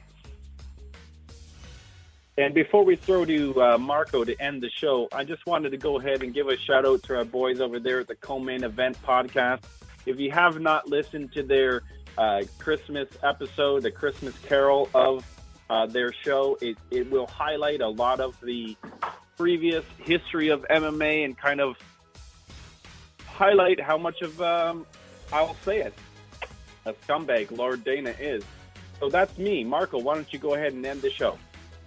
And before we throw to uh, Marco to end the show, I just wanted to go ahead and give a shout out to our boys over there at the Co-Main Event Podcast. If you have not listened to their uh, Christmas episode, the Christmas Carol of uh, their show, it, it will highlight a lot of the previous history of M M A and kind of highlight how much of, um, I'll say it, a scumbag Lord Dana is. So that's me. Marco, why don't you go ahead and end the show?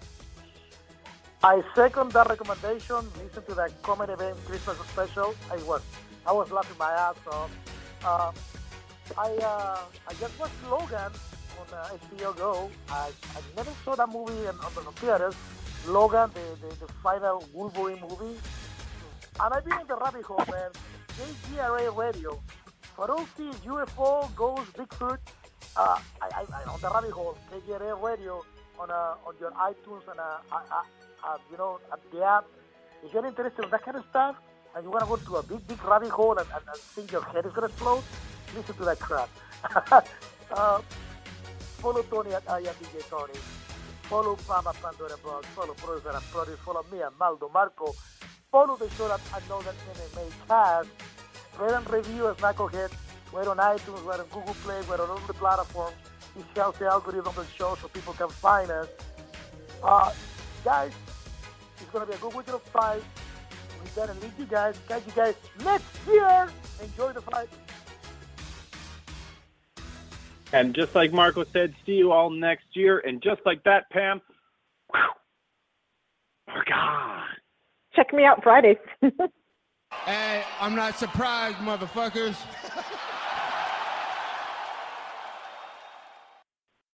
I second that recommendation. Listen to that Comedy Event Christmas special. I was, I was laughing my ass off. Uh, I, uh, I just watched Logan on uh, H B O Go. I, I never saw that movie in, on the theaters. Logan, the, the, the final Wolverine movie. And I've been in the rabbit hole, man. K G R A Radio. For all these U F O, ghosts, Bigfoot, uh, I, I, I on the rabbit hole. K G R A Radio on uh, on your iTunes and uh, uh, uh, uh, you know, at the app. If you're interested in that kind of stuff and you want to go to a big, big rabbit hole and, and, and think your head is going to explode, listen to that crap. uh, follow Tony at I am D J Tony. Follow Pam at Pandora Box. Follow Producer and Produce. Follow me and Maldo Marco. Follow the show at Another M M A Cast. Rate and review as Knucklehead. We're on iTunes, we're on Google Play, we're on all the platforms. It helps the algorithm of the show so people can find us. Uh, guys, It's going to be a good weekend of fight. We got to leave you guys. Catch you guys next year. Enjoy the fight. And just like Marco said, see you all next year. And just like that, Pam, whew, we're gone. Check me out Fridays. Hey, I'm not surprised, motherfuckers.